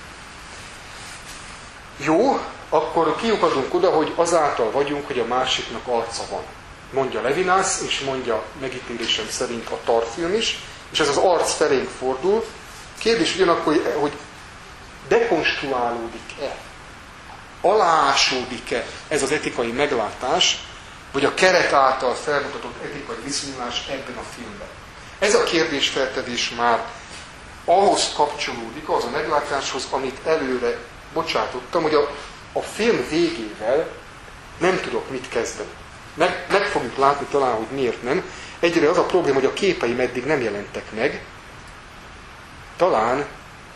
Jó, akkor kiukadunk oda, hogy azáltal vagyunk, hogy a másiknak arca van. Mondja Levinas, és mondja megítélésem szerint a Tar-film is, és ez az arc felénk fordul. Kérdés ugyanakkor, hogy dekonstruálódik-e, aláásódik-e ez az etikai meglátás, vagy a keret által felmutatott etikai viszonyulás ebben a filmben. Ez a kérdésfeltevés már ahhoz kapcsolódik, az a meglátáshoz, amit előre bocsátottam, hogy a film végével nem tudok mit kezdeni. Meg fogjuk látni talán, hogy miért nem. Egyre az a probléma, hogy a képeim eddig nem jelentek meg. Talán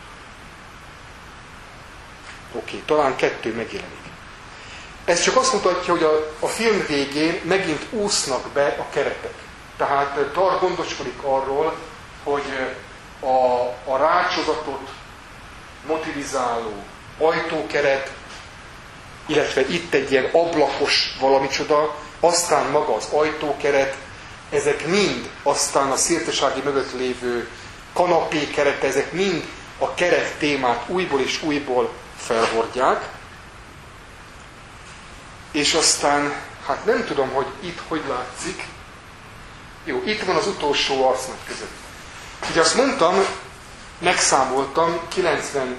2 megjelenik. Ez csak azt mutatja, hogy a film végén megint úsznak be a keretek. Tehát Tar gondoskodik arról, hogy a rácsozatot motivizáló ajtókeret, illetve itt egy ilyen ablakos valamicsoda, aztán maga az ajtókeret, ezek mind aztán a szirtesági mögött lévő kanapé kerete, ezek mind a keret témát újból és újból felhordják. És aztán, hát nem tudom, hogy itt hogy látszik. Jó, itt van az utolsó arcnak között. Ugye azt mondtam, megszámoltam 92-93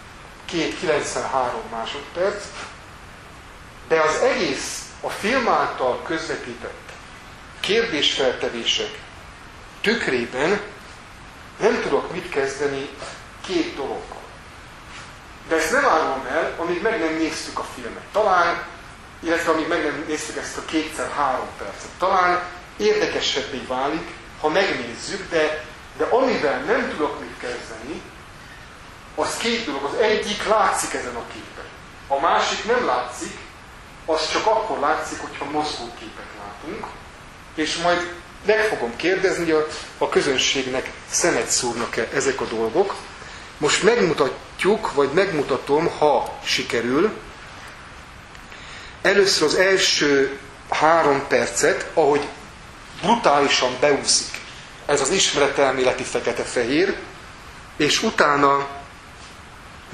másodperc, de az egész a film által közvetített kérdésfeltevések tükrében nem tudok mit kezdeni 2 dologgal. De ezt nem árulom el, amíg meg nem néztük a filmet. Talán, illetve amíg meg nem néztük ezt a 2x3 percet. Talán érdekesebbé válik, ha megnézzük, de amivel nem tudok mit kezdeni, az 2 dolog. Az egyik látszik ezen a képen. A másik nem látszik, az csak akkor látszik, hogyha mozgóképet látunk, és majd meg fogom kérdezni, hogy a közönségnek szemet szúrnak-e ezek a dolgok. Most megmutatjuk, vagy megmutatom, ha sikerül. Először az első 3 percet, ahogy brutálisan beúszik ez az ismeretelméleti fekete-fehér, és utána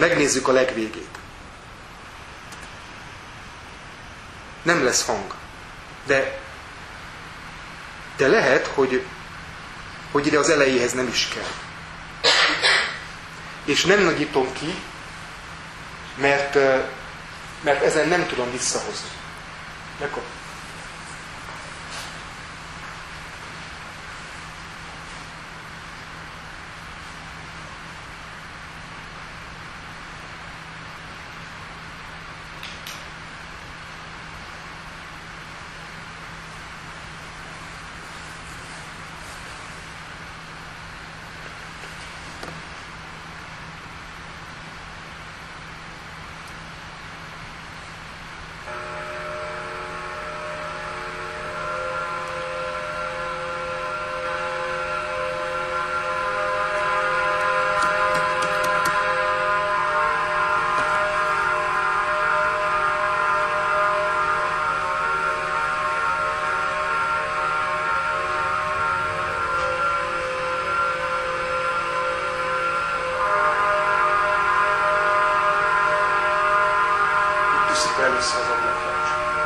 Megnézzük a legvégét. Nem lesz hang. De lehet, hogy ide az elejéhez nem is kell. És nem nagyítom ki, mert ezen nem tudom visszahozni. Megkap. Először az ablakra.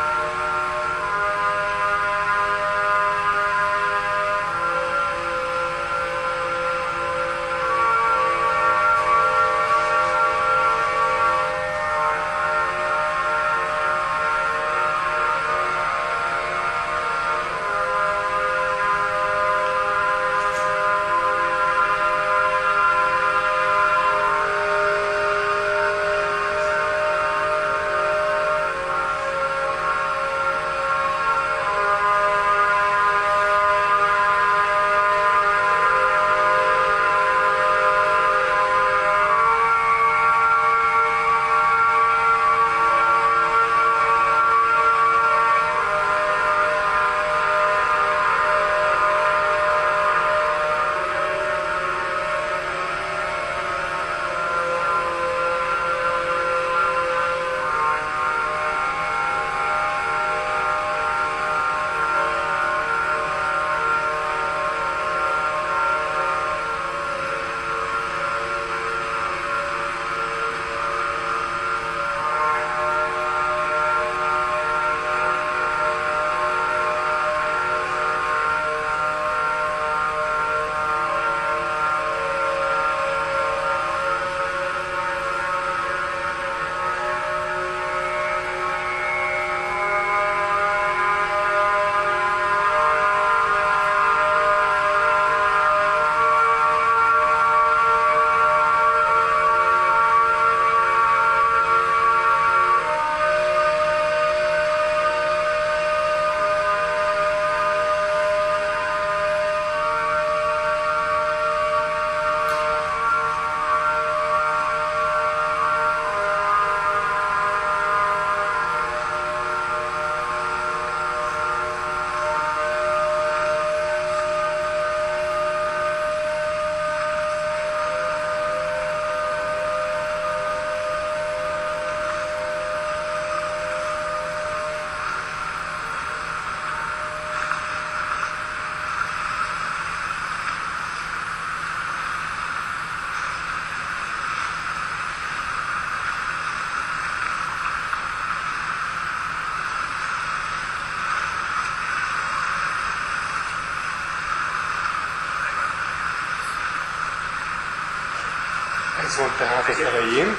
Ez van tehát az elején.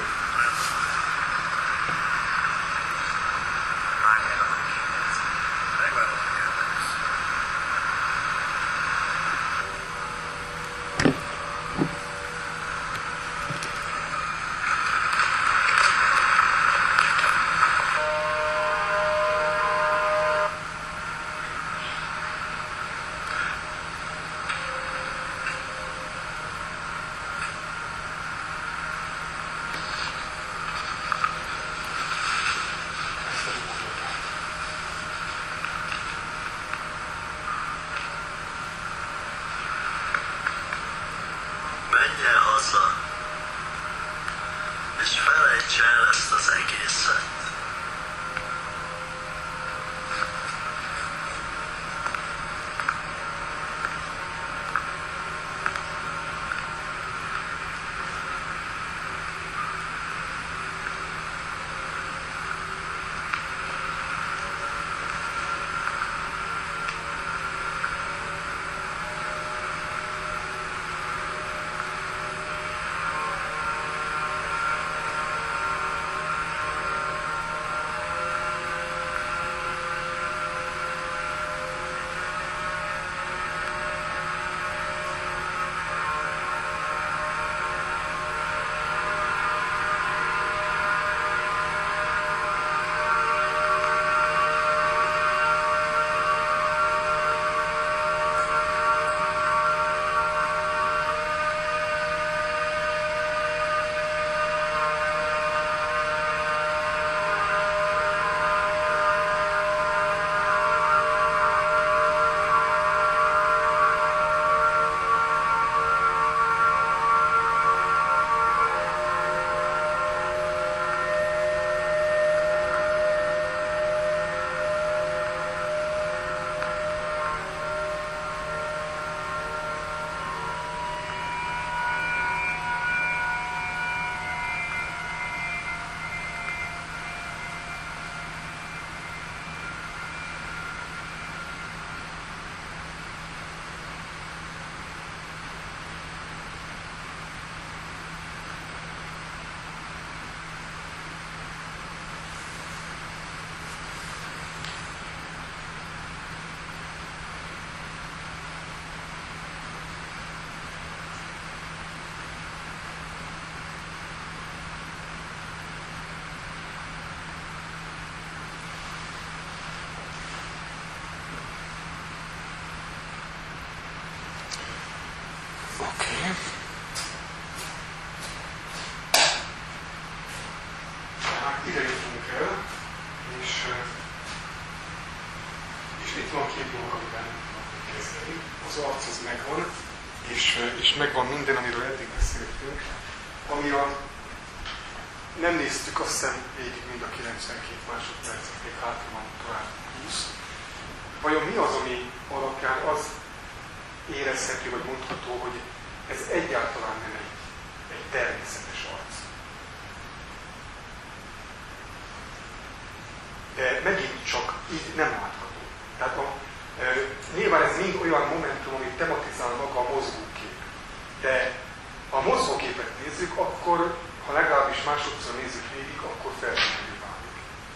Menjen haza, és felejts el ezt az egészet. Oké. Tehát ide jutunk el, és itt van két dolog, amiben kezdeni. Az arc az megvan, és megvan minden, amiről eddig beszéltünk. Ami nem néztük azt hiszem végig mind a 92 másodpercet, még hátra van tovább 20. Vajon mi az, ami alapján az érezhető, vagy mondható, hogy ez egyáltalán nem egy természetes arc. De megint csak így nem látható. Tehát nyilván ez mind olyan momentum, amit tematizál maga a mozgókép. De ha a mozgóképet nézzük, akkor, ha legalábbis másodszor nézzük végig, akkor felmerülő válik.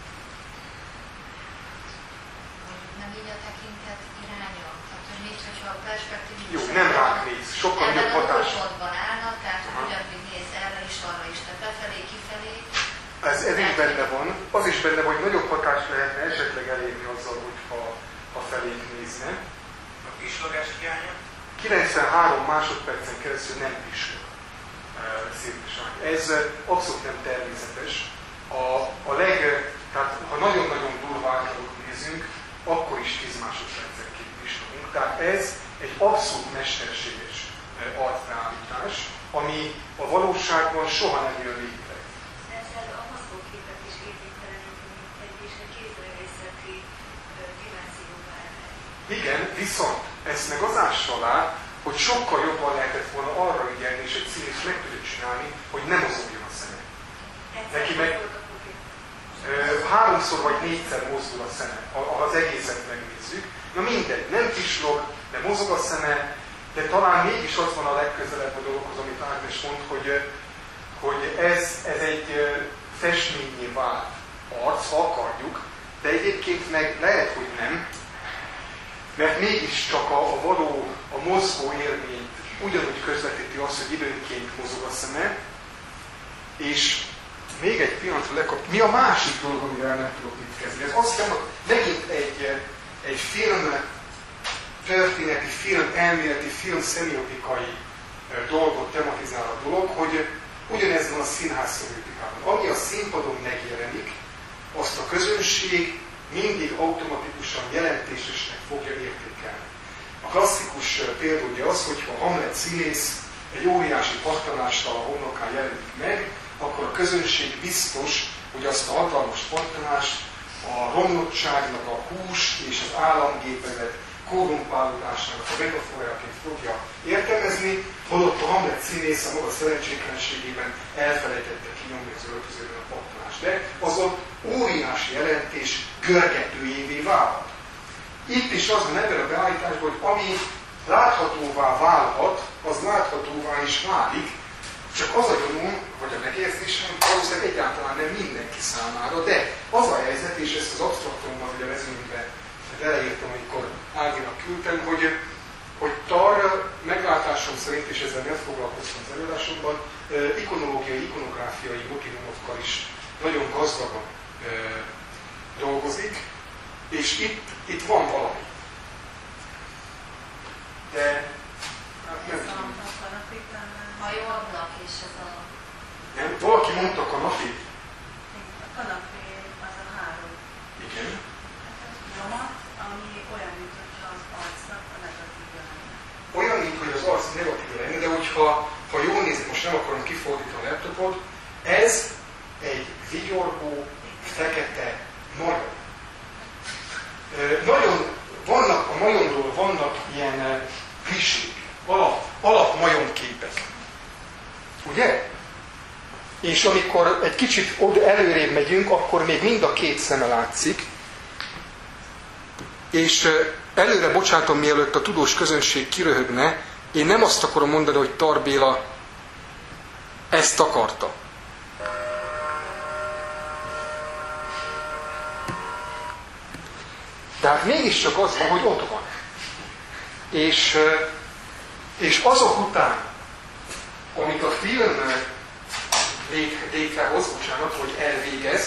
Nem így a tekintet iránya? Tehát, hogy mit, hogyha a perspektív... Jó, nem ránk néz, sokkal jobb hatás. Ebben a pontban állnak, tehát ugyanúgy néz erre is, arra is, tehát befelé, kifelé. Ez is benne van. Az is benne van, hogy nagyobb hatást lehetne esetleg elérni azzal, hogyha felénk nézne. A pislogás hiánya? 93 másodpercen keresztül nem pislog. Ez abszolút nem természetes. Tehát ha nagyon-nagyon durva átlagot nézünk, akkor is 10 másodpercenként pislogunk. Tehát ez egy abszolút mesterséges arcbeállítás, ami a valóságban soha nem jön létre. Ezzel a mozgóképet is értékteleníteni, és egy kézművészeti dimenzióvá emelni. Igen, viszont ezt meg az ássa alá, hogy sokkal jobban lehetett volna arra ügyelni, és egy színész meg tudja csinálni, hogy nem mozogjon a szeme. Neki meg 3-szor vagy 4-szer mozdul a szeme, ha az egészet megnézzük. Na mindegy, nem pislog, de mozog a szeme, de talán mégis az van a legközelebb a dologhoz, amit Ágnes mond, hogy ez egy festményé vált arc, ha akarjuk, de egyébként meg lehet, hogy nem, mert mégiscsak a mozgó élményt ugyanúgy közvetíti azt, hogy időnként mozog a szeme, és még egy pillanatra lekap. Mi a másik dolog, amivel nem tudok mit kezdeni? Ez azt jelenti, megint egy film történeti, film elméleti, film szemiotikai dolgot tematizál a dolog, hogy ugyanez van a színház szemiotikában. Ami a színpadon megjelenik, azt a közönség mindig automatikusan jelentésesnek fogja értékelni. A klasszikus példa ugye az, hogy ha Hamlet színész egy óriási pattanással a homlokán jelenik meg, akkor a közönség biztos, hogy azt a hatalmas pattanást a romlottságnak, a hús és az államgépezet korrumpálódásának a metaforáként fogja értelmezni, holott a Hamlet színész a maga szerencsétlenségében elfelejtette kinyomni az öltözőben a pattanást. De az a óriási jelentés görgetőjévé válhat. Itt is az van ebben a beállításban, hogy ami láthatóvá válhat, az láthatóvá is válik, csak az a gyanúm, vagy a megérzésem, valószínűleg egyáltalán nem mindenki számára, de az a helyzet, és ezt az absztraktumban, hogy a rezüményben beleírtam, amikor Áginak küldtem, hogy Tar meglátásom szerint, és ezzel nem foglalkoztam az előadásomban, ikonológiai, ikonográfiai motivumokkal is nagyon gazdagan dolgozik, és itt van valami. De hát nem tudom. A jó ablak és ez a... Nem? Valaki mondta kanapi? A kanapé az a 3. Igen. Nyomat, ami olyan, mint hogyha az arcnak a negatívja lenne. Olyan, mint hogy az arc negatívja lenne, de hogyha jól nézik, most nem akarom kifordítani a laptopot, ez egy vigyorgó, fekete majom. Nagyon vannak a majomról vannak ilyen klisék, alap majomképek. Ugye? És amikor egy kicsit előrébb megyünk, akkor még mind a két szeme látszik. És előre bocsátom, mielőtt a tudós közönség kiröhögne, én nem azt akarom mondani, hogy Tar Béla ezt akarta. De hát mégiscsak az van, hogy ott van. És azok után, amit a film létrehoz, bocsánat, hogy elvégez,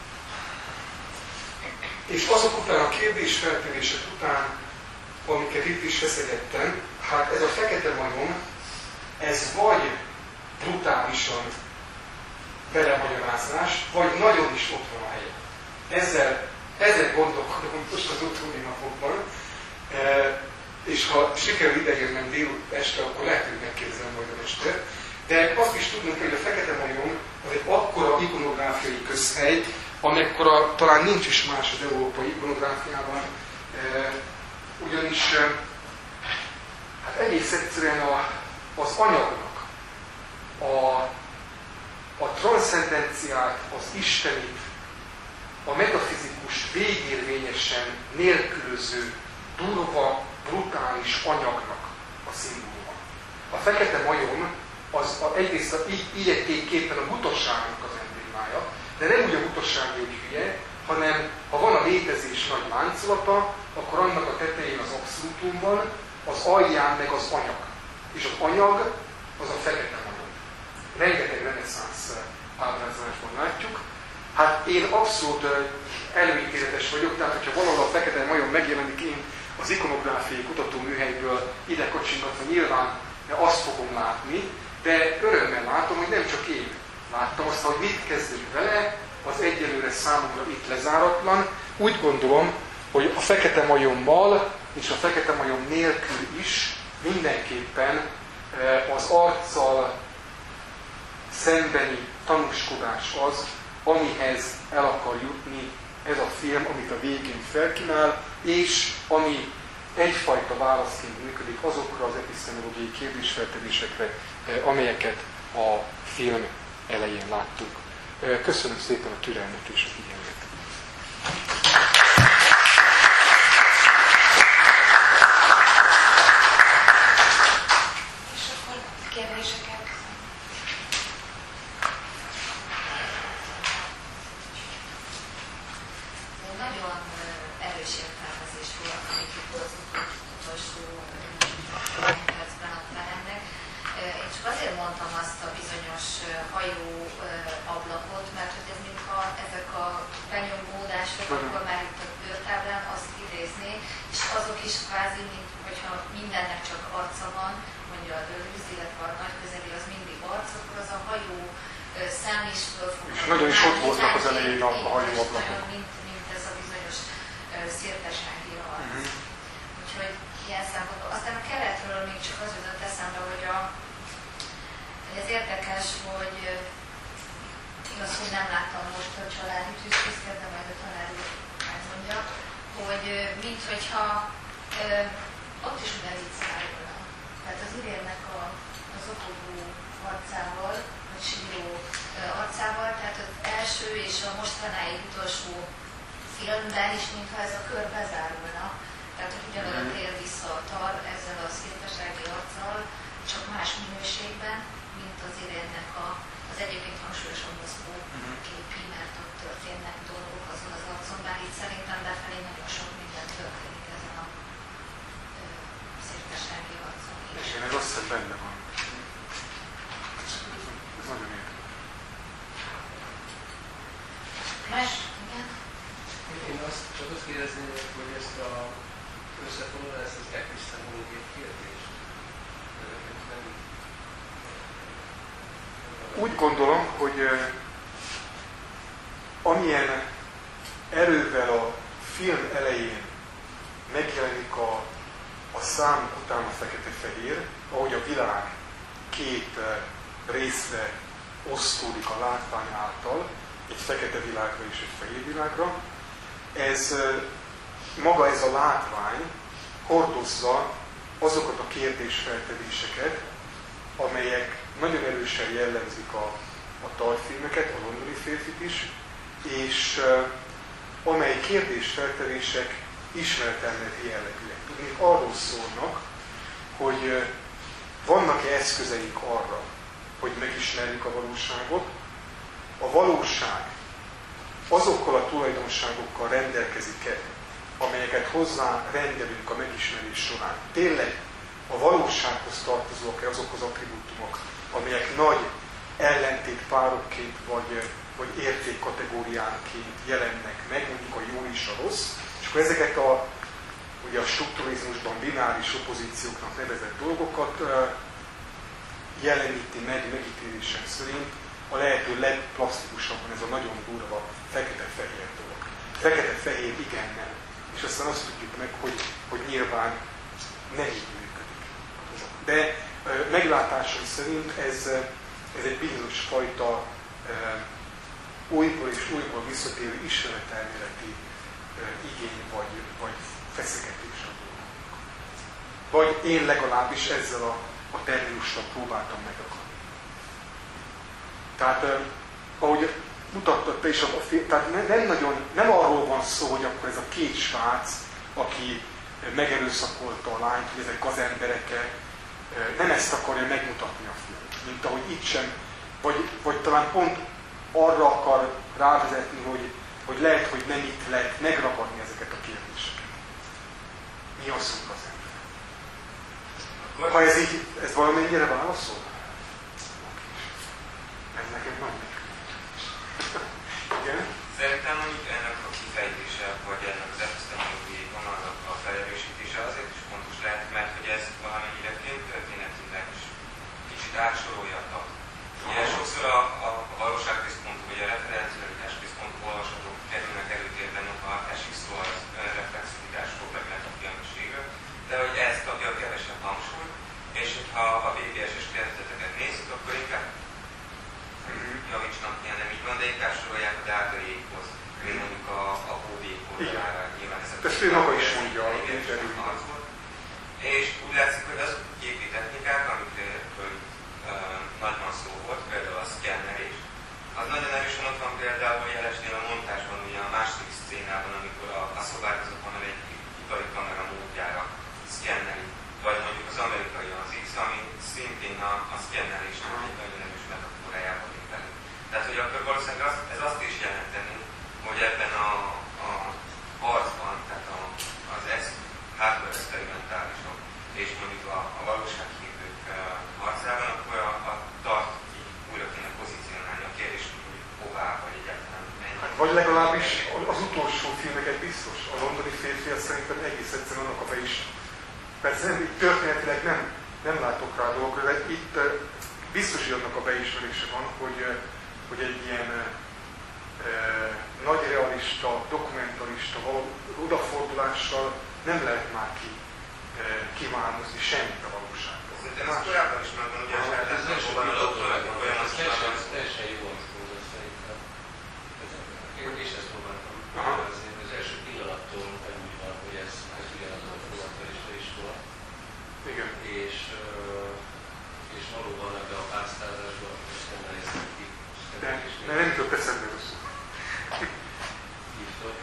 és azok után a kérdésfeltevések után, amiket itt is feszegettem, hát ez a fekete majom, ez vagy brutálisan belemagyarázás, vagy nagyon is ott van a helye. Ezzel gondolkodom most az utóbbi napokban, és ha sikerül ideérnem este, akkor lehet, hogy megkérdezem majd a mester. De azt is tudnunk, hogy a Fekete Majom az egy akkora ikonográfiai közhely, amekkora talán nincs is más az európai ikonográfiában, ugyanis hát egész egyszerűen az anyagnak a transzcendenciát, az istenit, a metafizikust végérvényesen nélkülöző, durva, brutális anyagnak a szimbóluma. A Fekete Majom az egyrészt igyekképpen a butaságnak az emblémája, de nem úgy a butaság, hogy hülye, hanem ha van a létezés nagy láncolata, akkor annak a tetején az abszolútum van, az alján meg az anyag. És az anyag az a Fekete Majom. Rengeteg reneszánsz ábrázolásban látjuk. Hát én abszolút előítéletes vagyok, tehát hogyha valahol a Fekete Majom megjelenik, én az ikonográfiai kutatóműhelyből ide kocsingatva nyilván azt fogom látni, de örömmel látom, hogy nem csak én láttam azt, hogy mit kezdünk vele, az egyelőre számomra itt lezáratlan. Úgy gondolom, hogy a Fekete Majommal és a Fekete Majom nélkül is mindenképpen az arccal szembeni tanúskodás az, amihez el akar jutni ez a film, amit a végén felkínál, és ami egyfajta válaszként működik azokra az episztemológiai kérdésfeltevésekre, amelyeket a film elején láttunk. Köszönöm szépen a türelmet és a figyelmet. És akkor kérdéseket? Nagyon erős értelmezés volt, amit itt az utolsó percben adtál ennek. Én csak azért mondtam azt a bizonyos hajó ablakot, mert hogy ez mintha ezek a benyomódások, akkor már itt a bőrtáblán azt idézné, és azok is kvázi, mint hogyha mindennek csak arca van, mondja a Deleuze, illetve a nagyközeli az mindig arc, akkor az a hajó szám is fölfogható. És nagyon is ott voltak az elején a hajóablakok. Mint ez a bizonyos szirtesági arc. Úgyhogy ilyen szempontból. Aztán a keletről még csak az jutott eszembe, hogy ez érdekes, hogy igaz, hogy nem láttam most a családi tűzkészket, de majd a tanár úr megmondja, hogy minthogyha ott is ugyanígy volna. Tehát az idérnek az okogó arcával, vagy síró arcával, tehát az első és a mostanáig utolsó filmben is, mintha ez a kör bezárulna. Tehát, hogy ugyanoda tér vissza a tar ezzel a szirtesági arccal, csak más minőségben, mint az Irénnek az egyébként hangsúlyosan mozgó képi, mert ott történnek dolgok azon az arcon, bár itt szerintem befelé nagyon sok minden történik ezen a szirtesági arcon. Igen, ez azt hiszem benne van. Ez nagyon érdekes. Más? Igen? Én csak azt kérdezném, hogy ezt a összefoglalva, ezt az episztemológiai kérdést. Úgy gondolom, hogy amilyen erővel a film elején megjelenik a szám után a fekete-fehér, ahogy a világ két részre osztódik a látvány által, egy fekete világra és egy fehér világra, maga ez a látvány hordozza azokat a kérdésfeltevéseket, amelyek nagyon erősen jellemzik a tarfilmeket, a londoni férfit is, és amely kérdésfeltevések ismert elméleti jellegűek. Tudnék arról szólnak, hogy vannak-e eszközeink arra, hogy megismerjük a valóságot. A valóság azokkal a tulajdonságokkal rendelkezik-e, amelyeket hozzá rendelünk a megismerés során. Tényleg a valósághoz tartozóak-e azok az attribútumok, amelyek nagy ellentétpárokként vagy értékkategóriánként jelennek meg, mondjuk a jó és a rossz, és akkor ezeket ugye a strukturalizmusban bináris opozícióknak nevezett dolgokat jeleníti meg megítélésem szerint a lehető legplastikusabban ez a nagyon durva fekete-fehér dolog. Fekete-fehér igen, nem. És aztán azt tudjuk meg, hogy nyilván nem így működik. De meglátásom szerint ez egy bizonyos fajta újból és újból visszatérő ismeretelméleti igény vagy feszegetés a dolgoknak. Vagy én legalábbis ezzel a terminussal próbáltam megragadni. Tehát, ahogy mutattad te is, tehát nem arról van szó, hogy akkor ez a két srác, aki megerőszakolta a lányt, hogy ezek az emberek, nem ezt akarja megmutatni a film. Mint ahogy itt sem, vagy talán pont arra akar rávezetni, hogy lehet, hogy nem itt lehet megragadni ezeket a kérdéseket. Mi az szó az ember? Ha ez valamennyire válaszol? Ez nekem nagy megkötés. Igen? Szerintem mondjuk ennek a kifejtése, vagy ennek az epistemológiai vonalnak a felerősítése azért is fontos lehet, mert hogy ez valamennyire filmtörténetileg is kicsit átsorolja a tag. Ugye sokszor a valóságközpontú vagy a referencialitás központú olvasatok kerülnek előtérben, ha esik szó az reflexivitás problémát a filmességről, de hogy ez kapja a kevesebb hangsúly, és hogyha a BBS-es kereteteket nézzük, akkor inkább javítsnak, ilyen nem így van, de inkább sorolják a dárgaiékhoz, mint mondjuk a bódék oldalára. Nyilván ezt ő maga is mondja a interjúban. És úgy látszik, hogy az képi technikák, amikről nagyban szó volt, például a szkennerés, az nagyon erősen ott van például Jelesnél a montásban, ugye a második szcénában, amikor a szobálkozóban egy ipari kamera módjára szkenneri, vagy mondjuk az amerikai az X, ami szintén a szkennerésnek egy nagyon erős metaforájában lép elő. Tehát, hogy akkor valószínűleg ez azt is jelenteni, hogy ebben a harcban, tehát az hardware experimentálisok és mondjuk a valósághívők harcában, akkor a tart újra kéne pozícionálni a kérdés, hogy hová, vagy egyáltalán mennyi. Vagy legalábbis az utolsó filmeket biztos. A londoni férfiak szerintem egész egyszerűen annak a be is. Persze történetileg nem látok rá dolgokat, de itt biztos, hogy annak a beismerése van, hogy egy ilyen nagy realista, dokumentarista odafordulással nem lehet már kiválmozni semmit a valóságból. Szerintem ez korábban is megvan, ugye ez teljesen jó, amit mondod szerintem. Én is ezt próbáltam megnevezni, az első pillanattól úgy van, hogy ez ugyanaz a dokumentarista iskola. Igen. És valóban ebbe a pásztázásban most nem nehéznek ki. De nem jutott eszembe rosszul. Hívtok,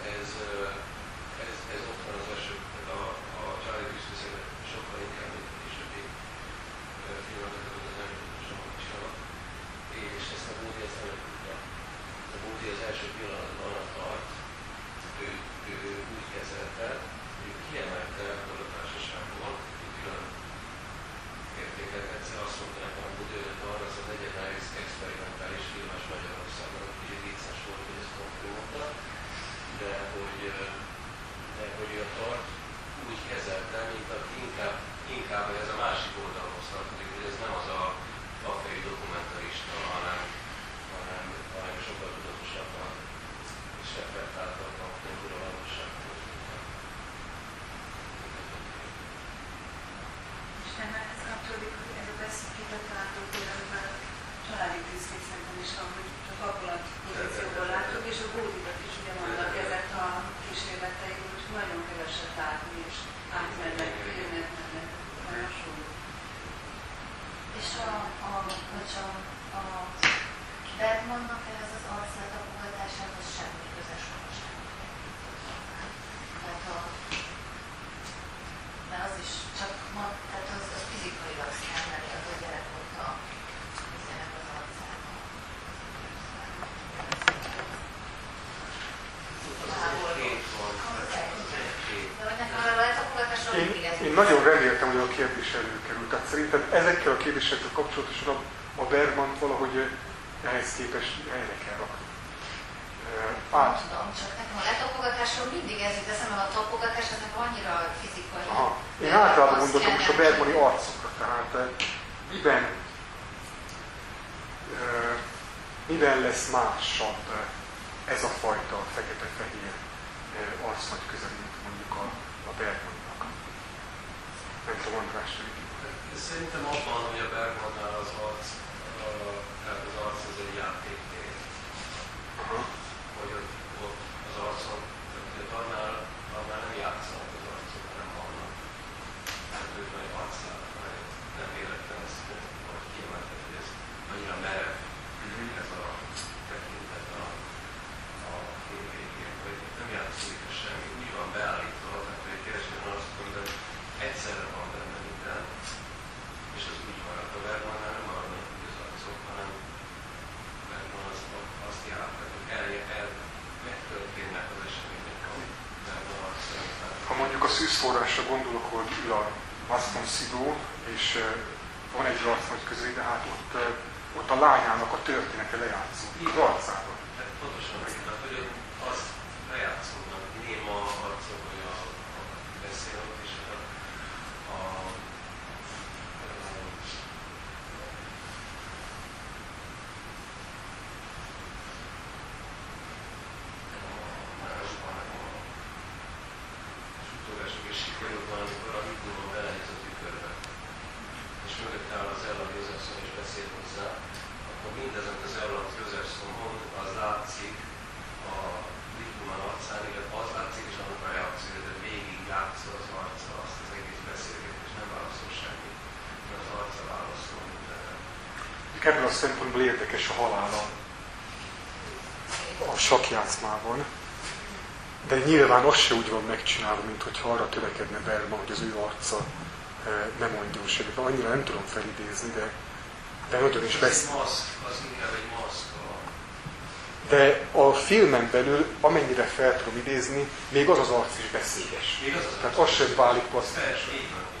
ez ott van az első, a Charlie Christensen sokkal inkább, mint a későbbi filmeket, az előtt csinálnak. És ezt a Bódi ezt nem tudta. A Bódi az első pillanatban a tart, ő úgy kezelte, hogy kiemelte a társaságból, hogy külön értéket. Egyszer azt mondta nekem a Bódi, hogy arra az egyetlen experimentális filmes Magyarországon, hogy vicces volt, hogy ezt pont ő mondta, de hogy a tart úgy kezelte, mint aki inkább ez a másik oldalhoz tartozik, hogy ez nem az a afei dokumentarista, hanem sokkal tudatosabban és reflektáltabban fordul a valósághoz. És ez kapcsolódik, hogy ez a beszélgetet látok, például már a családi tiszték szerintem is van, hogy csak abban pozícióból látok, és a Bódikat is ugye vannak ezek a kísérletei, hogy nagyon keveset látni, és átmennek, jönnek, nagyon hasonló. És a Bergmannak ehhez az arcletapogatásához semmi köze sohasem. Mert az is csak tehát az fizikailag szkenneli, az a gyerek ott az arcában. Én nagyon reméltem, hogy a kérdés előkerült. Tehát szerintem ezekkel a kérdésekkel kapcsolatosan a Bergmant valahogy ehhez képest helyre kell rakni. Tudom, csak nekem a letapogatásról mindig ez jut eszembe, a tapogatás, ezek annyira fizikai. Én általában gondoltam most a Bergmani arcokra, tehát miben miben lesz másabb ez a fajta fekete-fehér arcnagy közelít mondjuk a Bergmannak? Nem tudom, András, Szerintem abban, hogy a Bergmannál az arc az egy játéktér. Hogy ott az arcon, tehát annál nem játszanak az arcon, hanem vannak. Tehát ők nagy arcát, nem véletlen ezt, hogy kiemeltek, hogy ez annyira merev, ez a tekintet a film végén, hogy nem játszik semmi, úgy van beállítva, tehát hogy kereskedően azt mondom, hogy egyszerre van benne minden, és az úgy marad. A Bergmannál nem maradnak úgy az arcok, hanem Bergman azt járt, hogy megtörténnek az események a Bergman arcán. ha mondjuk a szűzforrásra gondolok, hogy ül a Maston Szidó, és van egy arcnagy közé, de hát ott a lányának a története lejátszódik az arcában. Tehát pontosan tehát, hogy azt lejátszódnak néma arcok, hogy a beszélők, és utolások és sikerülben, amikor a Vigdóban belenéz a tükörbe, és mögött áll az Ella Józsefson és beszél hozzá, akkor mindezen az Ella Józsefson mond, az látszik a Vigdóban arcán, illetve az látszik, és annak a reakció, de végig játszol az arca azt az egész beszélgetést, nem válaszol semmit, mert az arca válaszol mindenre. Ebből a szempontból érdekes a halála a sakkjátszmában, de nyilván az se úgy van megcsinálva, mint hogyha arra törekedne Bergman, hogy az ő arca ne mondjon semmit. Annyira nem tudom felidézni, de nagyon is az inkább egy maszk. De a filmen belül, amennyire fel tudom idézni, még az az arc is beszédes. Még az Tehát az sem válik passzív. Persze, így van.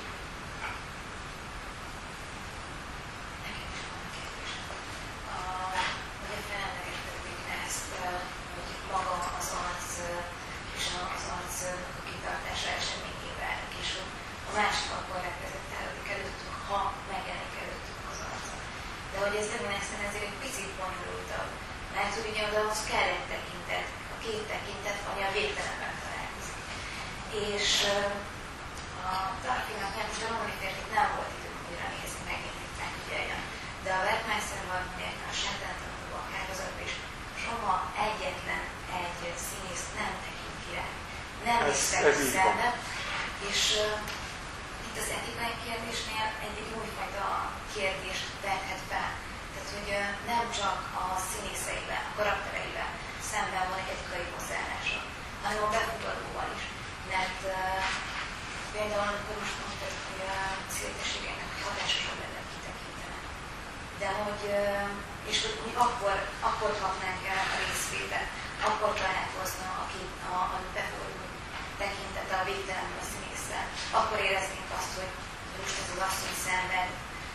Ugye felemlegették ezt, hogy maga az arc és az arcnak a kitartása eseményével, és a másik akkor reprezentálódik előttük, ha megjelenik előttük az arca. De hogy ez nem egyszerűen ezért egy picit bonyolultabb, mert ugye oda az kell egy tekintet, a két tekintet, ami a végtelenben találkozik. És a Tarkinnak most a harmadik térkét nem volt időm újra nézni, megint itt megfigyeljen. De a Werkmeister harmadiknak a Sátántanuló ágazatban is soha egyetlen egy színészt nem tekint ki rá. Nem hiszem szembe. És itt az etikai kérdésnél egy újfajta kérdést vethet fel. Tehát, hogy nem csak a színészeivel, a karaktereivel szemben van egy etikai hozzáállása, hanem a befogadóval is. Mert például, amikor most mondtad, hogy a széltességeknek hatásosan lenne kitekinteni. De hogy, és hogy akkor hatnánk el a részvétel, akkor találkozna a befogadó tekintete a végtelenül a színésszel. Akkor éreznénk azt, hogy most ez az asszony szenved,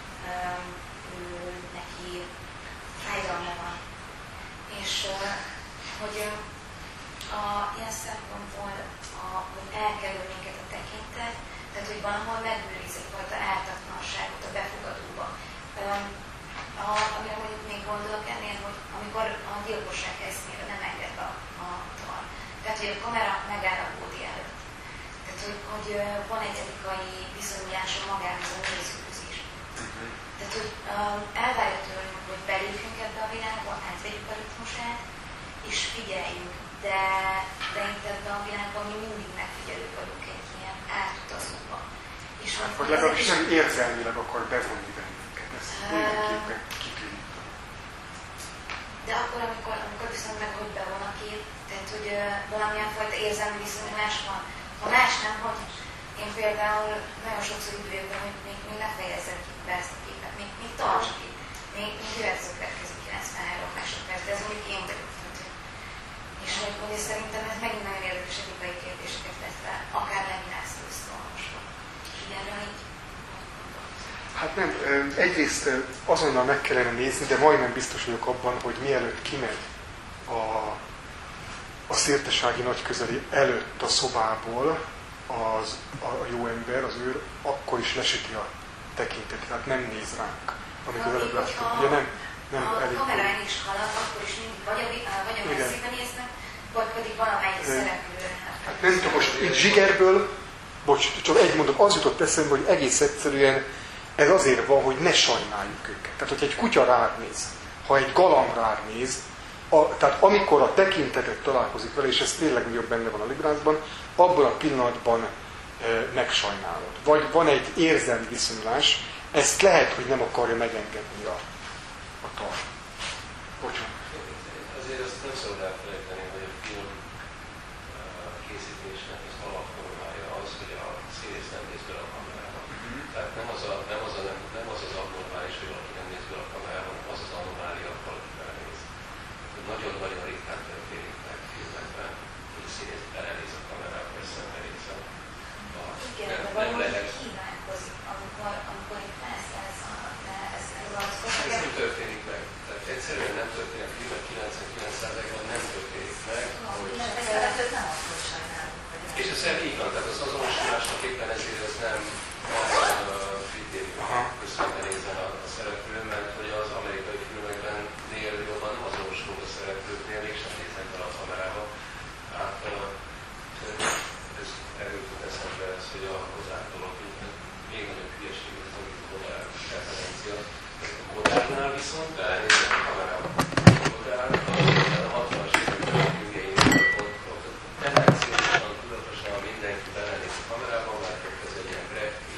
neki fájdalma van. És hogy ilyen szempontból hogy elkerül minket a tekintet, tehát hogy van, ahol megőriz egyfajta ártatlanságot a befogadóba. Amire mondjuk még gondolok ennél, hogy amikor a gyilkosság helyszínére nem enged a tal. Tehát, hogy a kamera megáll a bódi előtt. Tehát, hogy van egy etikai viszonyulása magához a nézőhöz is. Tehát, hogy elvárja tőlünk, hogy belépjünk ebbe a világba, átvegyük a ritmusát, és figyeljünk, de itt ebben a világban mi mindig megfigyelők vagyunk egy ilyen átutazóba. Hát, vagy legalábbis nem érzelmileg akar bevonni bennünket, ezt mindenképpen kitűnik. De akkor, amikor viszont meg, hogy bevon a kép, tehát, hogy valamilyen fajta érzelmi viszonyulás van. Ha más nem, hogy én például nagyon sokszor időjében, hogy még ne fejezzem ki be ezt a képet, még tartsa ki. Még jöhet az következő 93 másodperc, de ez mondjuk én vagyok. És hogy szerintem ez megint nagyon érdekes etikai kérdéseket vett fel, akár Levinásztól szólmosva. És erről így Hát nem, egyrészt azonnal meg kellene nézni, de majdnem biztos vagyok abban, hogy mielőtt kimegy a szirtesági nagyközeli előtt a szobából a jó ember, az őr, akkor is lesüti a tekintet, tehát nem néz ránk, amikor előbb láttuk. Ugye nem ha elég. a kamerán is halad, akkor is vagy a messzébe néznek, vagy pedig valamelyik szereplő. Hát nem tudom, most itt zsigerből, csak egy mondat, az jutott eszembe, hogy egész egyszerűen ez azért van, hogy ne sajnáljuk őket. Tehát, hogyha egy kutya rád néz, ha egy galamb rád néz, tehát amikor a tekintetet találkozik vele, és ez tényleg jobb benne van a Librászban, abban a pillanatban megsajnálod. Vagy van egy érzelmi viszonyulás, ezt lehet, hogy nem akarja megengedni a tart. Bocsánat. Azért azt nem szabad elfelejteni, hogy a film készítésnek az alapformája az, hogy a színész nem néz bele a kamerába. Tehát nem az az abnormális, hogy valaki nem néz bele a kamerába, hanem az az anomália, hogy valaki belenéz. Nagyon-nagyon ritkán történik meg filmekben, hogy a színész belenéz a kamerába, és szembenézem. Igen, de valahogy kívánkozik, amikor egy felszállsz ez nem történik meg. Tehát egyszerűen nem történik, a filmek 99%-ban nem történik meg. És ez így van, tehát az azonosulásnak éppen ezért ez nem kritérium, hogy nézzen a szereplő, mert hogy az amerikai filmekben jobban nem azonosulunk a szereplőknél, mégsem néznek bele a kamerába. Hát ez erőt eszembe ez, hogy a hozzáttolok, hogy még nagyobb hülyeség, ez a Godard referencia. Godardnál viszont belenéznek a kamerába. Godard a 60-as években a filmjeinkben ott tendenciósan, tudatosan mindenki belenéz a kamerába, mert ez egy ilyen brefti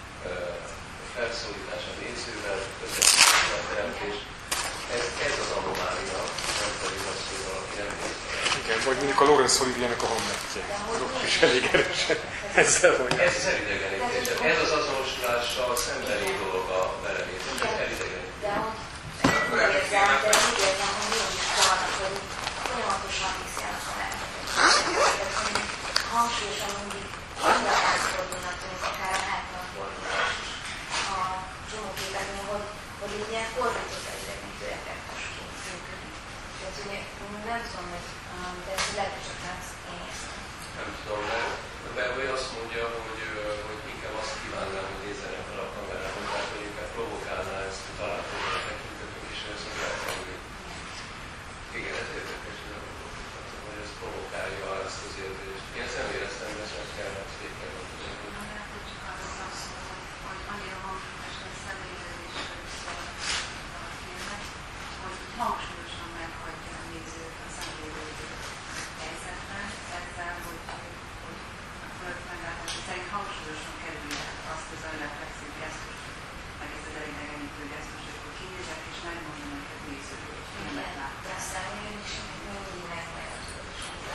felszólítás a nézővel, közvetlenül a teremtés. Ez az anomália, nem pedig az, hogy valaki nem néz bele. Igen, vagy mondjuk a Laurence Olivier-nek a Hamletje. Azok is elég erősen ezzel mondják. Ez az elidegenítés. Ez az azonosulással szembeni dolog a belenézés. Ez elidegenítés. De úgy érzem, hogy mégis vannak, hogy folyamatosan viszi a kamerát. Hangsúlyosan mindig fordulnak tűnik, akár a hátra fordulás is a csomóképeknél, hogy egy ilyen fordított elidegenítő effektusként működik. Tehát ugye nem tudom, de ez lehet, hogy csak én érzem. Nem tudom, de ő azt mondja, hogy inkább azt kívánnám, hogy nézzenek fel a kamerában, tehát hogy inkább provokálná ezt a találkozóra tekintetünk is, ez meg lehet tanulni. Igen, ez érdekes, hogy ez provokálja ezt az érzést. Én ezt nem éreztem, de ezt meg kell szépen gondolni. Csak arról van szó, hogy annyira hangsúlyosan személyezésről szól a filmet, hogy hangsúlyosan meghagyja a nézőt a szemlélődő helyzetben, ezzel, hogy a fölött meglátás szerint hangsúlyosan kerülje azt az önreflexív gesztust, meg ezt az elidegenítő gesztust, hogy kinézek és megmondom neked nézőt, hogy filmet láttam. De aztán én is mindig megmondom.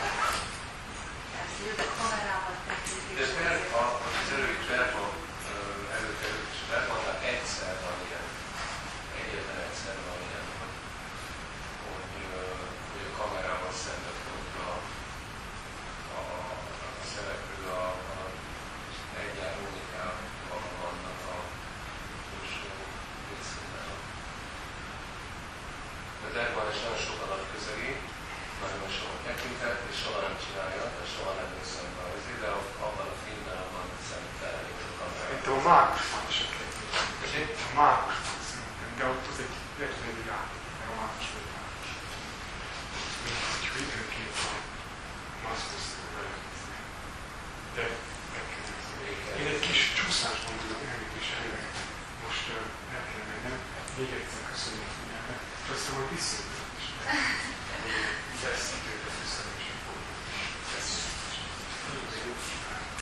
Ezt jövök kamerával tették, De ez az előtt Bergman előtt és Bergmannál egyszer van ilyen, egyetlen egyszer van ilyen, hogy a kamerával szembe fordul a szereplő a egyár Mónikával vannak a utolsó részében. De Bergman is nagyon sokan ad közeli, nagyon sokan tekintett, és soha nem csinálja, de soha nem jön szembe az ide, abban a filmben, abban szemben elég a kamerában. Itt a Mákusban esetleg. A Mákusban szerintem, de ott az egy játék, mert a Mákus vagy Mákus. Úgyhogy időnként van Masters-től belenézni. De én egy kis csúszásban tudok elnézést előre. Most el kell mennem. Még egyszer köszönöm a figyelmet, és aztán majd vissza